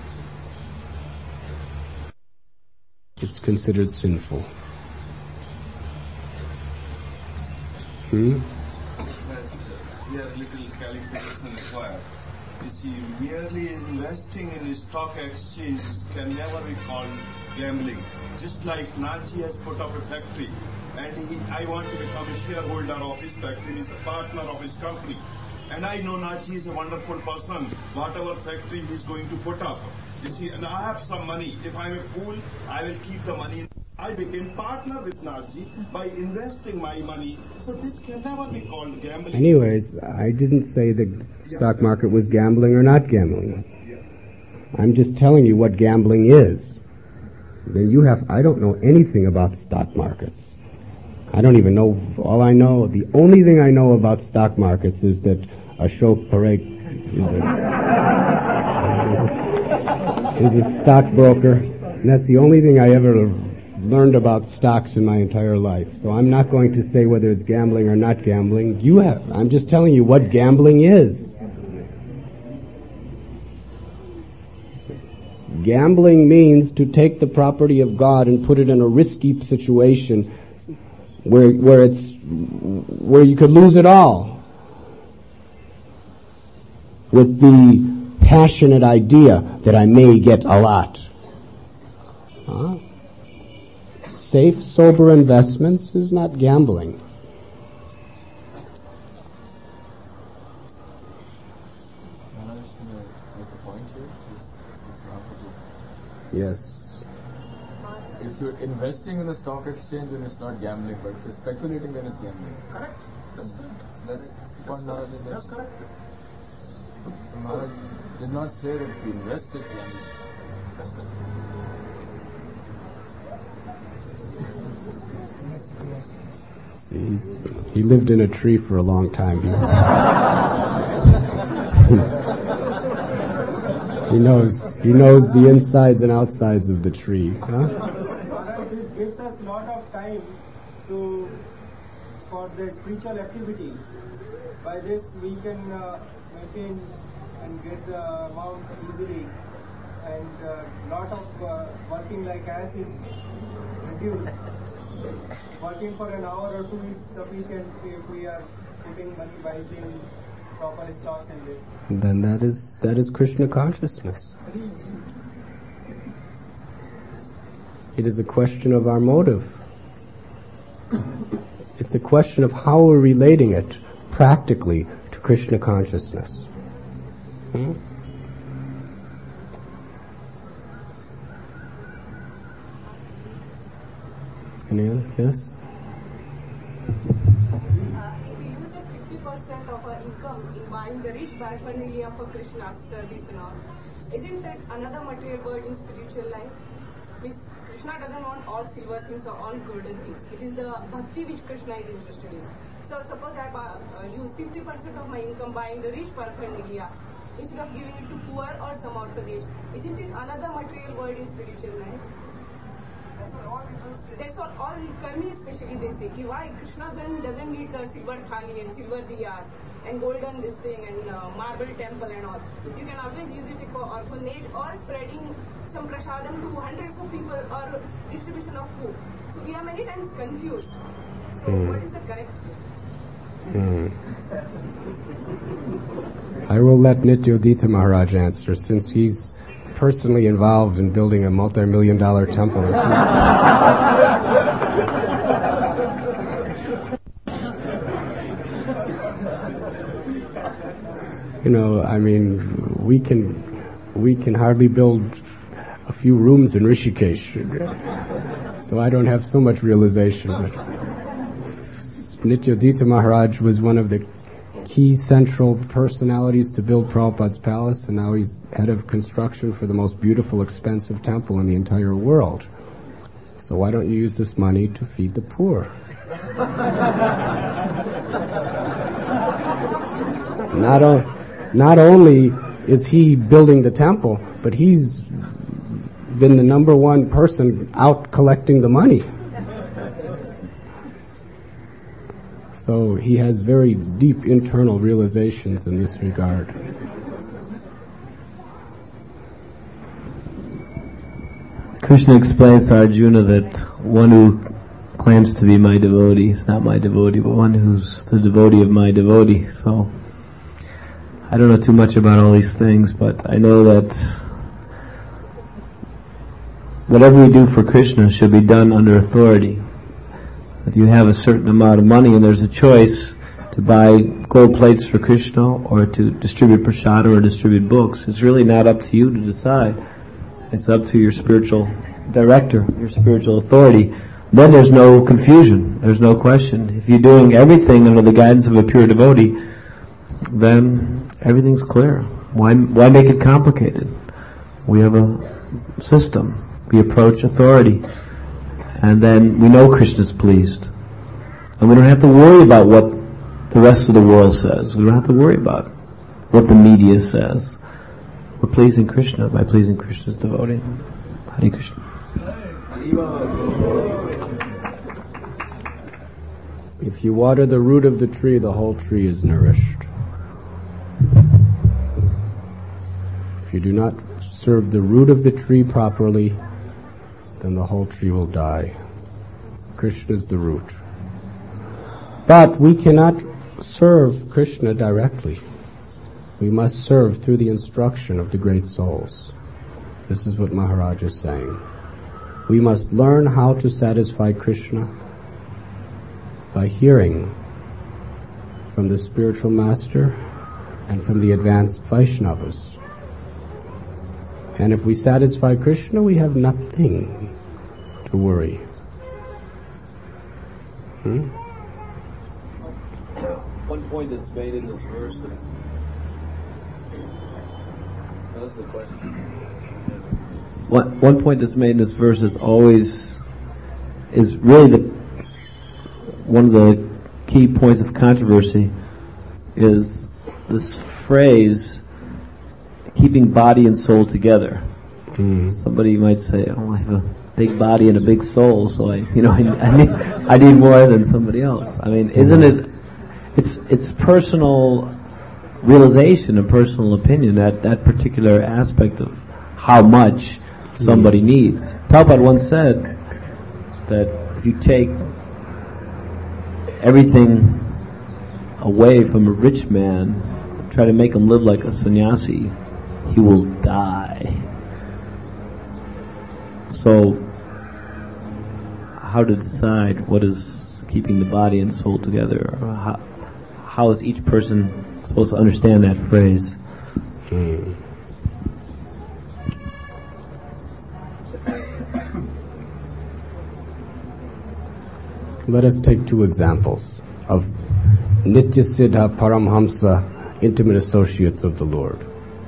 It's considered sinful. Here little clarification required. You see, merely investing in stock exchanges can never be called gambling. Just like Nachi has put up a factory and I want to become a shareholder of his factory, he's a partner of his company. And I know Nachi is a wonderful person, whatever factory he's going to put up. You see, and I have some money. If I'm a fool, I will keep the money. I became partner with Nachi by investing my money. So this can never be called gambling. Anyways, I didn't say the stock market was gambling or not gambling. I'm just telling you what gambling is. Then I don't know anything about stock markets. I don't even know, the only thing I know about stock markets is that Ashok Parekh is a stockbroker, and that's the only thing I ever learned about stocks in my entire life. So I'm not going to say whether it's gambling or not gambling. I'm just telling you what gambling is. Gambling means to take the property of God and put it in a risky situation where you could lose it all, with the passionate idea that I may get a lot. Safe, sober investments is not gambling. Yes. If you're investing in the stock exchange, then it's not gambling, but if you're speculating, then it's gambling. Correct. That's correct. That's what Maharaj did. That's correct. Maharaj did not say that if you invest, it's gambling. That's correct. See, he lived in a tree for a long time. He knows the insides and outsides of the tree. This gives us a lot of time for the spiritual activity. By this we can maintain and get the amount easily, and lot of working like us is reduced. Working for an hour or two is sufficient if we are putting money by using proper stocks and this. Then that is Krishna consciousness. It is a question of our motive. It's a question of how we're relating it practically to Krishna consciousness. Any other? Yes? If we use a 50% of our income in buying the rich paraphernalia for Krishna's service and all, isn't that another material word in spiritual life? Means Krishna doesn't want all silver things or all golden things. It is the bhakti which Krishna is interested in. So suppose I use 50% of my income buying the rich paraphernalia instead of giving it to poor or some orphanage. Isn't it another material word in spiritual life? That's what all people say. That's what all karmi especially they say. Why Krishna doesn't need the silver thali and silver diyas and golden this thing and marble temple and all. You can always use it for orphanage or spreading some prasadam to hundreds of people or distribution of food. So we are many times confused. So what is the correct? I will let Nityodita Maharaj answer, since he's personally involved in building a multi-million-dollar temple. We can hardly build a few rooms in Rishikesh, so I don't have so much realization. But Nityodita Maharaj was one of the key central personalities to build Prabhupada's palace, and now he's head of construction for the most beautiful, expensive temple in the entire world. So why don't you use this money to feed the poor? Not only is he building the temple, but he's been the number one person out collecting the money. So he has very deep internal realizations in this regard. Krishna explains to Arjuna that one who claims to be my devotee is not my devotee, but one who's the devotee of my devotee. So I don't know too much about all these things, but I know that whatever we do for Krishna should be done under authority. If you have a certain amount of money and there's a choice to buy gold plates for Krishna or to distribute prasad or distribute books, it's really not up to you to decide. It's up to your spiritual director, your spiritual authority. Then there's no confusion. There's no question. If you're doing everything under the guidance of a pure devotee, then everything's clear. Why make it complicated? We have a system. We approach authority. And then we know Krishna's pleased. And we don't have to worry about what the rest of the world says. We don't have to worry about what the media says. We're pleasing Krishna by pleasing Krishna's devotee. Hare Krishna. If you water the root of the tree, the whole tree is nourished. If you do not serve the root of the tree properly, then the whole tree will die. Krishna is the root. But we cannot serve Krishna directly. We must serve through the instruction of the great souls. This is what Maharaj is saying. We must learn how to satisfy Krishna by hearing from the spiritual master and from the advanced Vaishnavas. And if we satisfy Krishna, we have nothing to worry. One point that's made in this verse is, that's the question. One point that's made in this verse is really one of the key points of controversy is this phrase, keeping body and soul together. Somebody might say, I have a big body and a big soul, so I need more than somebody else. I mean, isn't it? It's personal realization and personal opinion, that particular aspect of how much somebody needs. Prabhupada once said that if you take everything away from a rich man, try to make him live like a sannyasi, he will die. So, how to decide what is keeping the body and soul together? Or how is each person supposed to understand that phrase? Let us take two examples of Nityasiddha Paramhamsa, intimate associates of the Lord.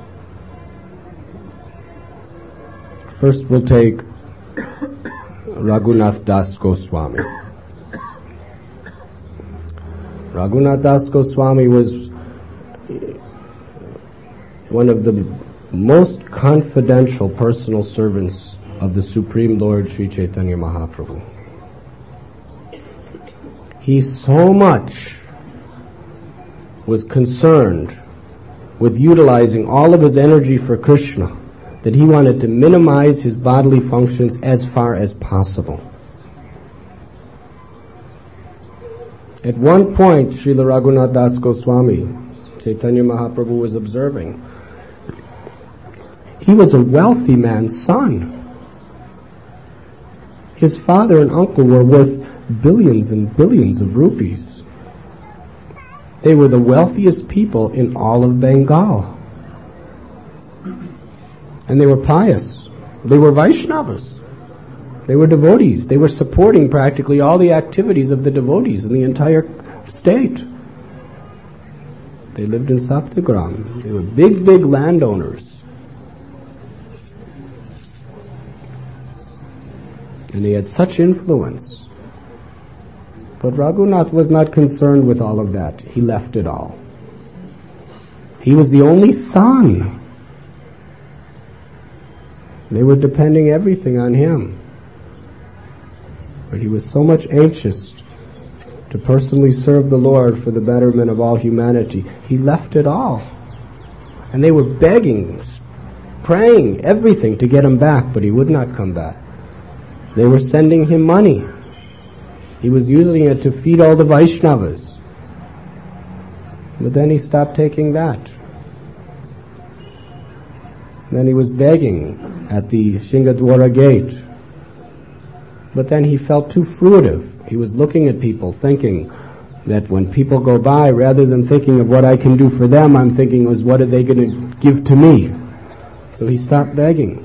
First we'll take Raghunath Das Goswami. Raghunath Das Goswami was one of the most confidential personal servants of the Supreme Lord Sri Chaitanya Mahaprabhu. He so much was concerned with utilizing all of his energy for Krishna that he wanted to minimize his bodily functions as far as possible. At one point, Srila Raghunath Das Goswami, Chaitanya Mahaprabhu was observing, he was a wealthy man's son. His father and uncle were worth billions and billions of rupees. They were the wealthiest people in all of Bengal. And they were pious. They were Vaishnavas. They were devotees. They were supporting practically all the activities of the devotees in the entire state. They lived in Saptagram. They were big, big landowners. And they had such influence. But Raghunath was not concerned with all of that. He left it all. He was the only son. They were depending everything on him. But he was so much anxious to personally serve the Lord for the betterment of all humanity. He left it all. And they were begging, praying, everything to get him back, but he would not come back. They were sending him money. He was using it to feed all the Vaishnavas. But then he stopped taking that. Then he was begging at the Shingadwara gate. But then he felt too fruitive. He was looking at people, thinking that when people go by, rather than thinking of what I can do for them, I'm thinking of what are they going to give to me. So he stopped begging.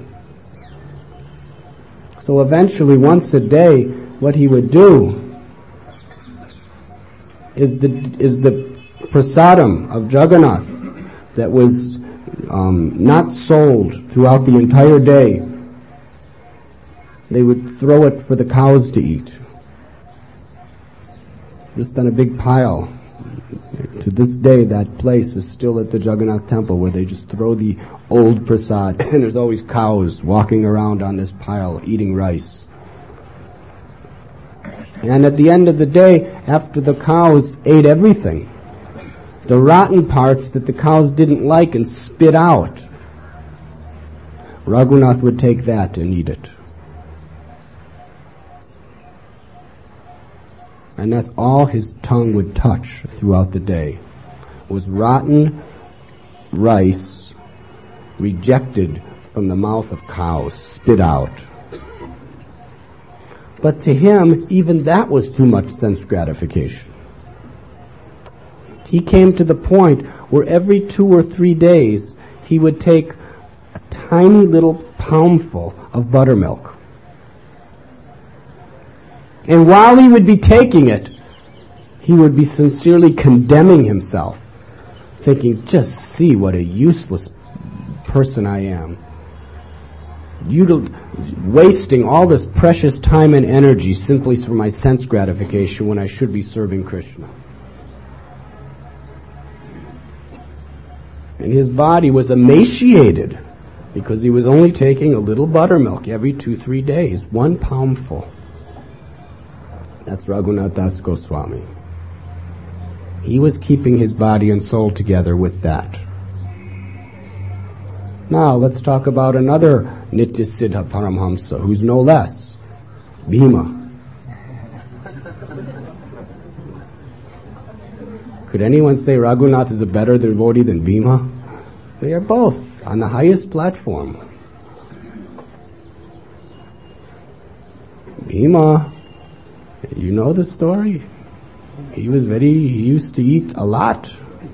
So eventually, once a day, what he would do is the prasadam of Jagannath that was not sold throughout the entire day. They would throw it for the cows to eat. Just on a big pile. To this day, that place is still at the Jagannath temple where they just throw the old prasad, and there's always cows walking around on this pile eating rice. And at the end of the day, after the cows ate everything, the rotten parts that the cows didn't like and spit out, Raghunath would take that and eat it. And that's all his tongue would touch throughout the day, was rotten rice rejected from the mouth of cows, spit out. But to him, even that was too much sense gratification. He came to the point where every 2 or 3 days he would take a tiny little poundful of buttermilk. And while he would be taking it, he would be sincerely condemning himself, thinking, just see what a useless person I am. Wasting all this precious time and energy simply for my sense gratification when I should be serving Krishna. And his body was emaciated because he was only taking a little buttermilk every 2-3 days, 1 poundful. That's Raghunath Das Goswami. He was keeping his body and soul together with that. Now let's talk about another Nityasiddha Paramhamsa, who's no less, Bhima. Could anyone say Raghunath is a better devotee than Bhima? They are both on the highest platform. Bhima, you know the story. He used to eat a lot.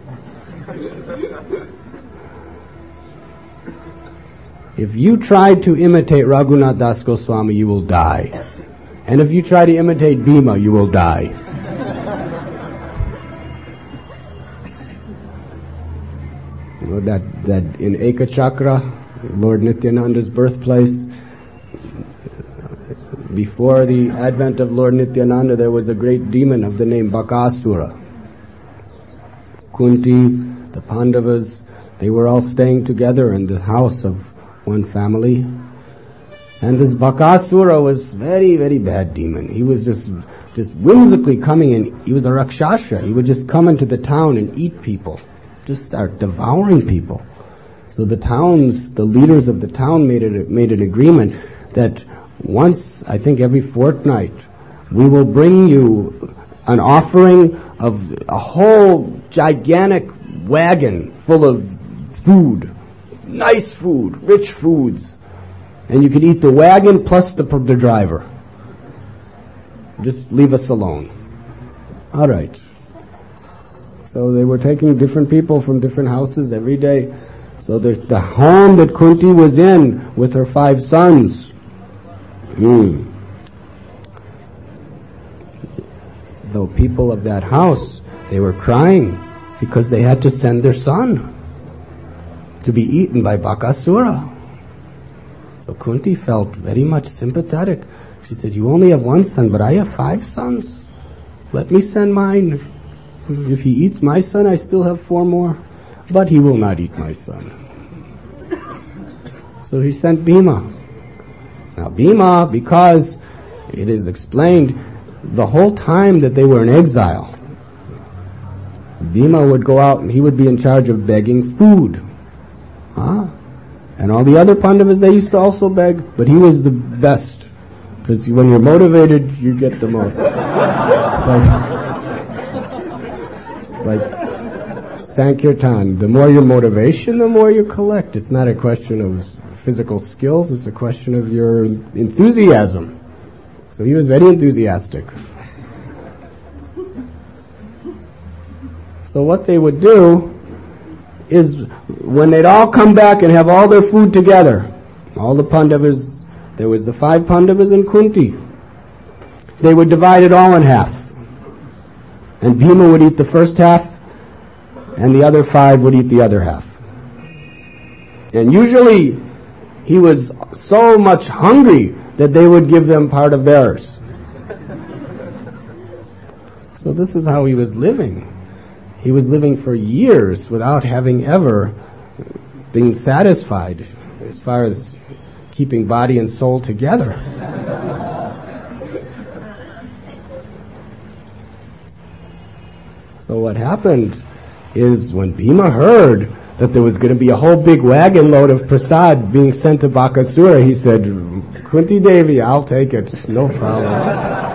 If you try to imitate Raghunath Das Goswami, you will die. And if you try to imitate Bhima, you will die. You know that in Ekachakra, Lord Nityananda's birthplace, before the advent of Lord Nityananda, there was a great demon of the name Bakasura. Kunti, the Pandavas, they were all staying together in the house of one family. And this Bakasura was very, very bad demon. He was just whimsically coming in. He was a Rakshasa. He would just come into the town and eat people. Just start devouring people. So the leaders of the town made an agreement that once, I think every fortnight, we will bring you an offering of a whole gigantic wagon full of food, nice food, rich foods, and you could eat the wagon plus the driver. Just leave us alone. All right. So they were taking different people from different houses every day. So the home that Kunti was in with her 5 sons, the people of that house, they were crying because they had to send their son to be eaten by Bakasura. So Kunti felt very much sympathetic. She said, you only have 1 son, but I have 5 sons. Let me send mine. If he eats my son, I still have 4 more, but he will not eat my son. So he sent Bhima. Now Bhima, because it is explained, the whole time that they were in exile, Bhima would go out and he would be in charge of begging food. And all the other Pandavas, they used to also beg, but he was the best. Because when you're motivated, you get the most. It's like Sankirtan. The more your motivation, the more you collect. It's not a question of physical skills, it's a question of your enthusiasm. So he was very enthusiastic. So what they would do is, when they'd all come back and have all their food together, all the Pandavas, there was the 5 Pandavas and Kunti, they would divide it all in half. And Bhima would eat the first half, and the other 5 would eat the other half. And usually, he was so much hungry that they would give them part of theirs. So this is how he was living. He was living for years without having ever been satisfied as far as keeping body and soul together. So what happened is, when Bhima heard that there was going to be a whole big wagon load of prasad being sent to Bakasura, he said, Kunti Devi, I'll take it, no problem.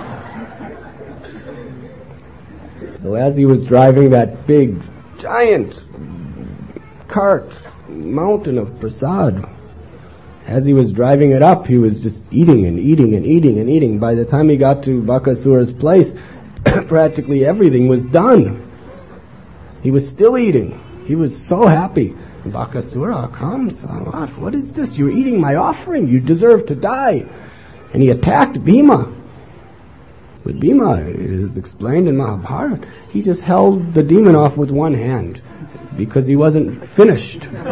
So as he was driving that big, giant cart, mountain of prasad, as he was driving it up, he was just eating and eating and eating and eating. By the time he got to Bakasura's place, practically everything was done. He was still eating. He was so happy. Bakasura comes, what is this? You're eating my offering. You deserve to die. And he attacked Bhima. But Bhima, it is explained in Mahabharata, he just held the demon off with one hand because he wasn't finished. He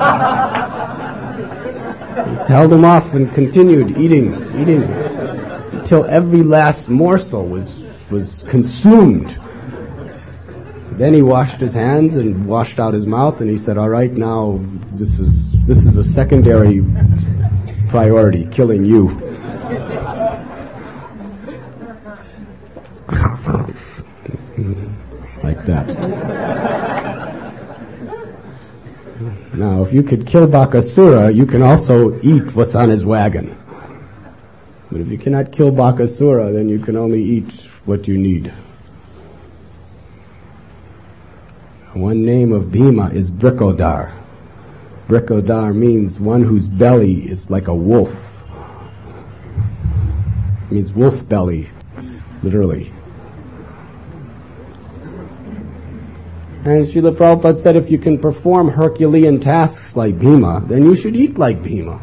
held him off and continued eating, until every last morsel was consumed. Then he washed his hands and washed out his mouth, and he said, all right, now this is a secondary priority, killing you. Like that. Now, if you could kill Bakasura, you can also eat what's on his wagon. But if you cannot kill Bakasura, then you can only eat what you need. One name of Bhima is Brikodar. Brikodar means one whose belly is like a wolf. It means wolf belly, literally. And Srila Prabhupada said if you can perform Herculean tasks like Bhima, then you should eat like Bhima.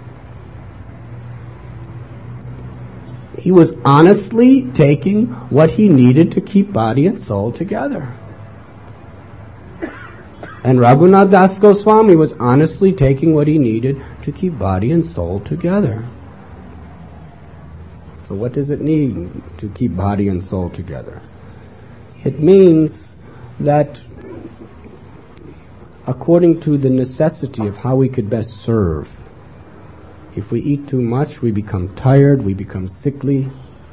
He was honestly taking what he needed to keep body and soul together. And Raghunath Das Goswami was honestly taking what he needed to keep body and soul together. So what does it mean to keep body and soul together? It means that according to the necessity of how we could best serve, if we eat too much, we become tired, we become sickly.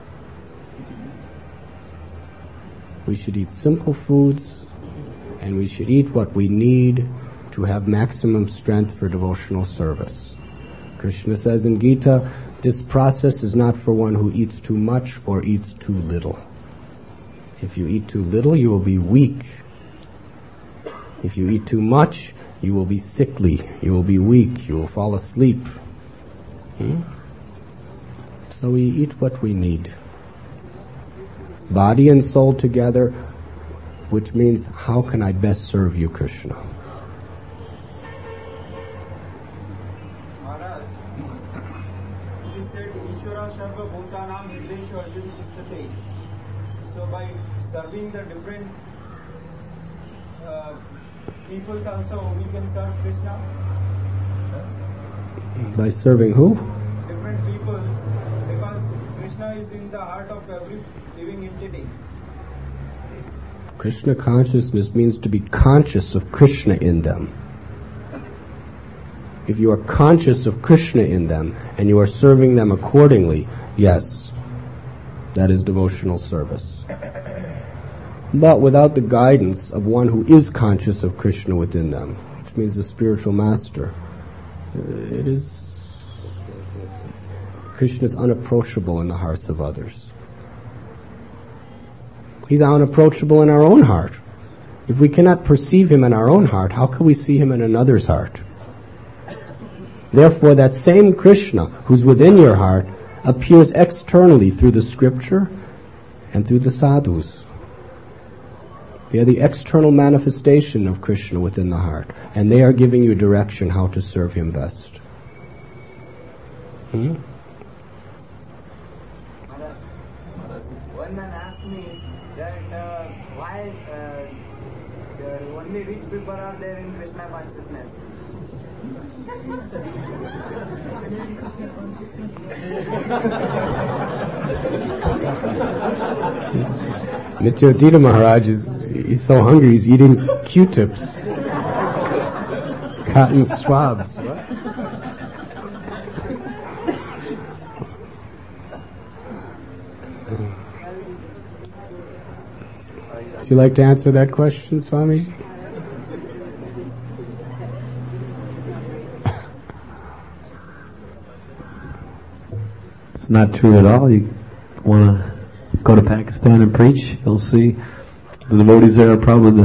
We should eat simple foods, and we should eat what we need to have maximum strength for devotional service. Krishna says in Gita, this process is not for one who eats too much or eats too little. If you eat too little, you will be weak. If you eat too much, you will be sickly, you will be weak, you will fall asleep. So we eat what we need. Body and soul together, which means how can I best serve you, Krishna? Maharaj, you said Ishvara Sarva Bhutanam Hirdeshu Arjuna Tistate. So by serving the different peoples also we can serve Krishna? By serving who? Different people, because Krishna is in the heart of every living entity. Krishna consciousness means to be conscious of Krishna in them. If you are conscious of Krishna in them and you are serving them accordingly, yes, that is devotional service. But without the guidance of one who is conscious of Krishna within them, which means the spiritual master, Krishna is unapproachable in the hearts of others. He's unapproachable in our own heart. If we cannot perceive him in our own heart, how can we see him in another's heart? Therefore, that same Krishna who's within your heart appears externally through the scripture and through the sadhus. They are the external manifestation of Krishna within the heart, and they are giving you direction how to serve him best. One man asked me that why only rich people are there in Krishna consciousness. Nityodita Maharaj he's so hungry he's eating Q-tips. Cotton swabs. What? Would you like to answer that question, Swami? It's not true at all. You want to go to Pakistan and preach, you'll see the devotees there are probably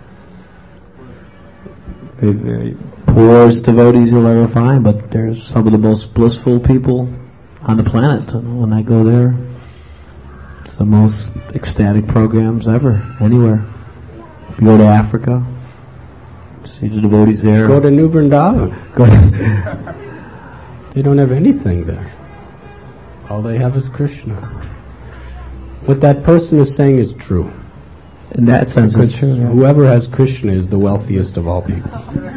the poorest devotees you'll ever find, but they're some of the most blissful people on the planet. And when I go there, it's the most ecstatic programs ever, anywhere. You go to Africa, see the devotees there. Go to New Vrindavan. They don't have anything there. All they have is Krishna. What that person is saying is true. In that sense, it's true. Yeah. Whoever has Krishna is the wealthiest of all people.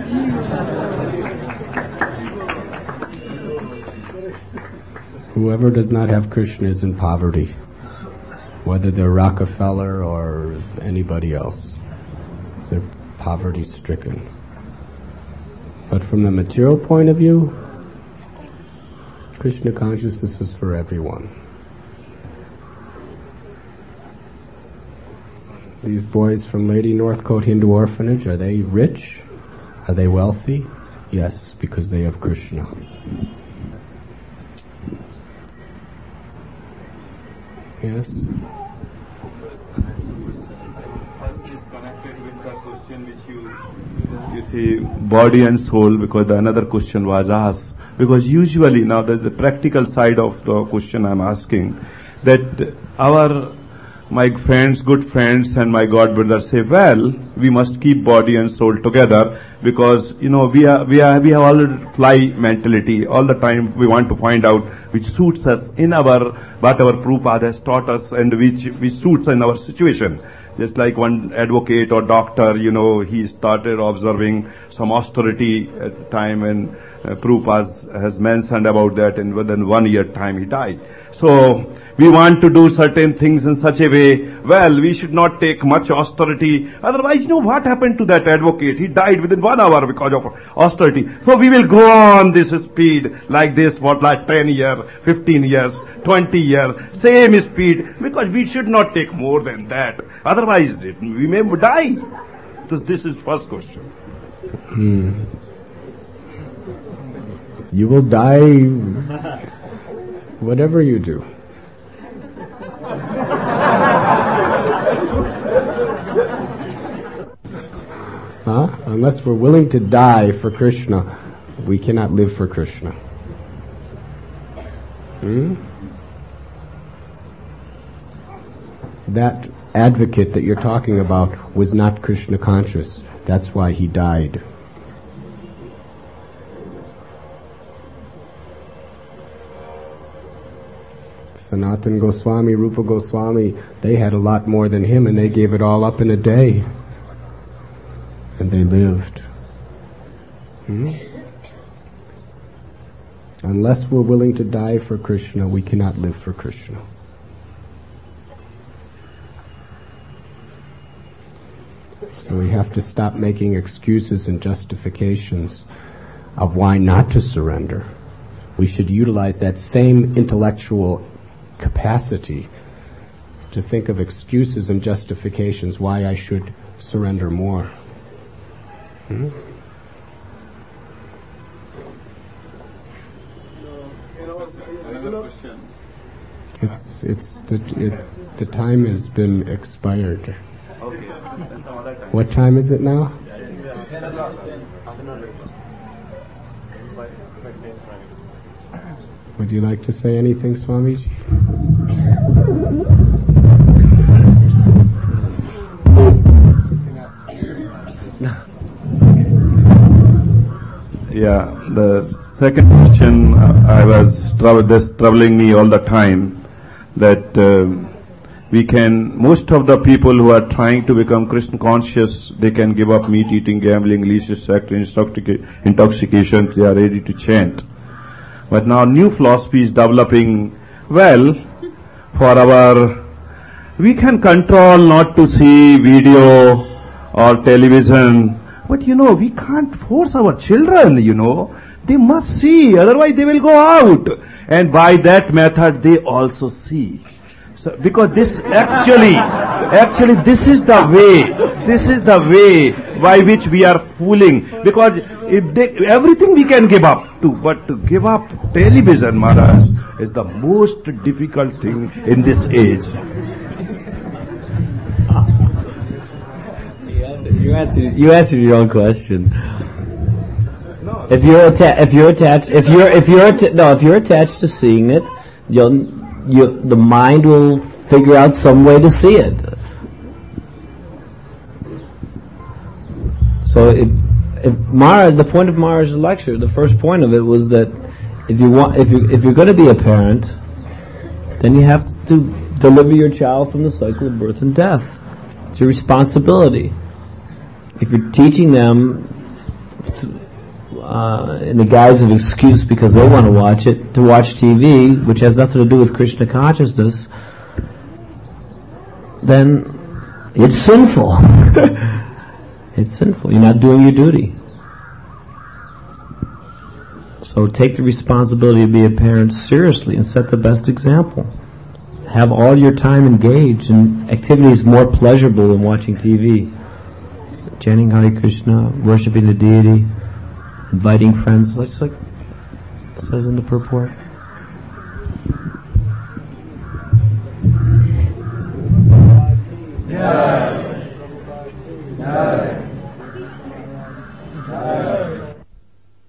Whoever does not have Krishna is in poverty, whether they're Rockefeller or anybody else. They're poverty-stricken. But from the material point of view, Krishna consciousness is for everyone. These boys from Lady Northcote Hindu Orphanage, are they rich? Are they wealthy? Yes, because they have Krishna. Yes? First is connected with the question which you see, body and soul, because another question was asked. Because usually now the practical side of the question I'm asking, that my friends, good friends and my God brothers say, well, we must keep body and soul together because, we have already fly mentality. All the time we want to find out which suits us in what our Prabhupada has taught us and which suits in our situation. Just like one advocate or doctor, he started observing some austerity at the time when Prabhupada has mentioned about that, and within 1 year time he died. So we want to do certain things in such a way, well, we should not take much austerity. Otherwise, what happened to that advocate? He died within 1 hour because of austerity. So we will go on this speed like this for like 10 years, 15 years, 20 years, same speed, because we should not take more than that. Otherwise, we may die. So this is first question. You will die whatever you do. Unless we're willing to die for Krishna, we cannot live for Krishna. That advocate that you're talking about was not Krishna conscious. That's why he died. Sanatana Goswami, Rupa Goswami, they had a lot more than him, and they gave it all up in a day. And they lived. Unless we're willing to die for Krishna, we cannot live for Krishna. So we have to stop making excuses and justifications of why not to surrender. We should utilize that same intellectual capacity to think of excuses and justifications why I should surrender more. Another question. The time has been expired. Okay, that's some other time. What time is it now? 10 o'clock. Would you like to say anything, Swamiji? Yeah, the second question troubling me all the time, that most of the people who are trying to become Krishna conscious, they can give up meat eating, gambling, illicit sex, intoxication, they are ready to chant. But now new philosophy is developing. Well, we can control not to see video or television, but we can't force our children, they must see, otherwise they will go out. And by that method they also see. So, because this actually this is the way by which we are fooling. Because everything we can give up to, but to give up television, Maharaj, is the most difficult thing in this age. You answered your own question. If you're attached to seeing it, the mind will figure out some way to see it. So the point of Maharaj's lecture, the first point of it was that if you're going to be a parent, then you have to deliver your child from the cycle of birth and death. It's your responsibility. If you're teaching them in the guise of excuse because they want to watch TV, which has nothing to do with Krishna consciousness, then it's sinful. It's sinful. You're not doing your duty. So take the responsibility to be a parent seriously and set the best example. have all your time engaged in activities more pleasurable than watching TV. Chanting Hare Krishna, worshipping the deity, inviting friends, just like it says in the purport. Jai.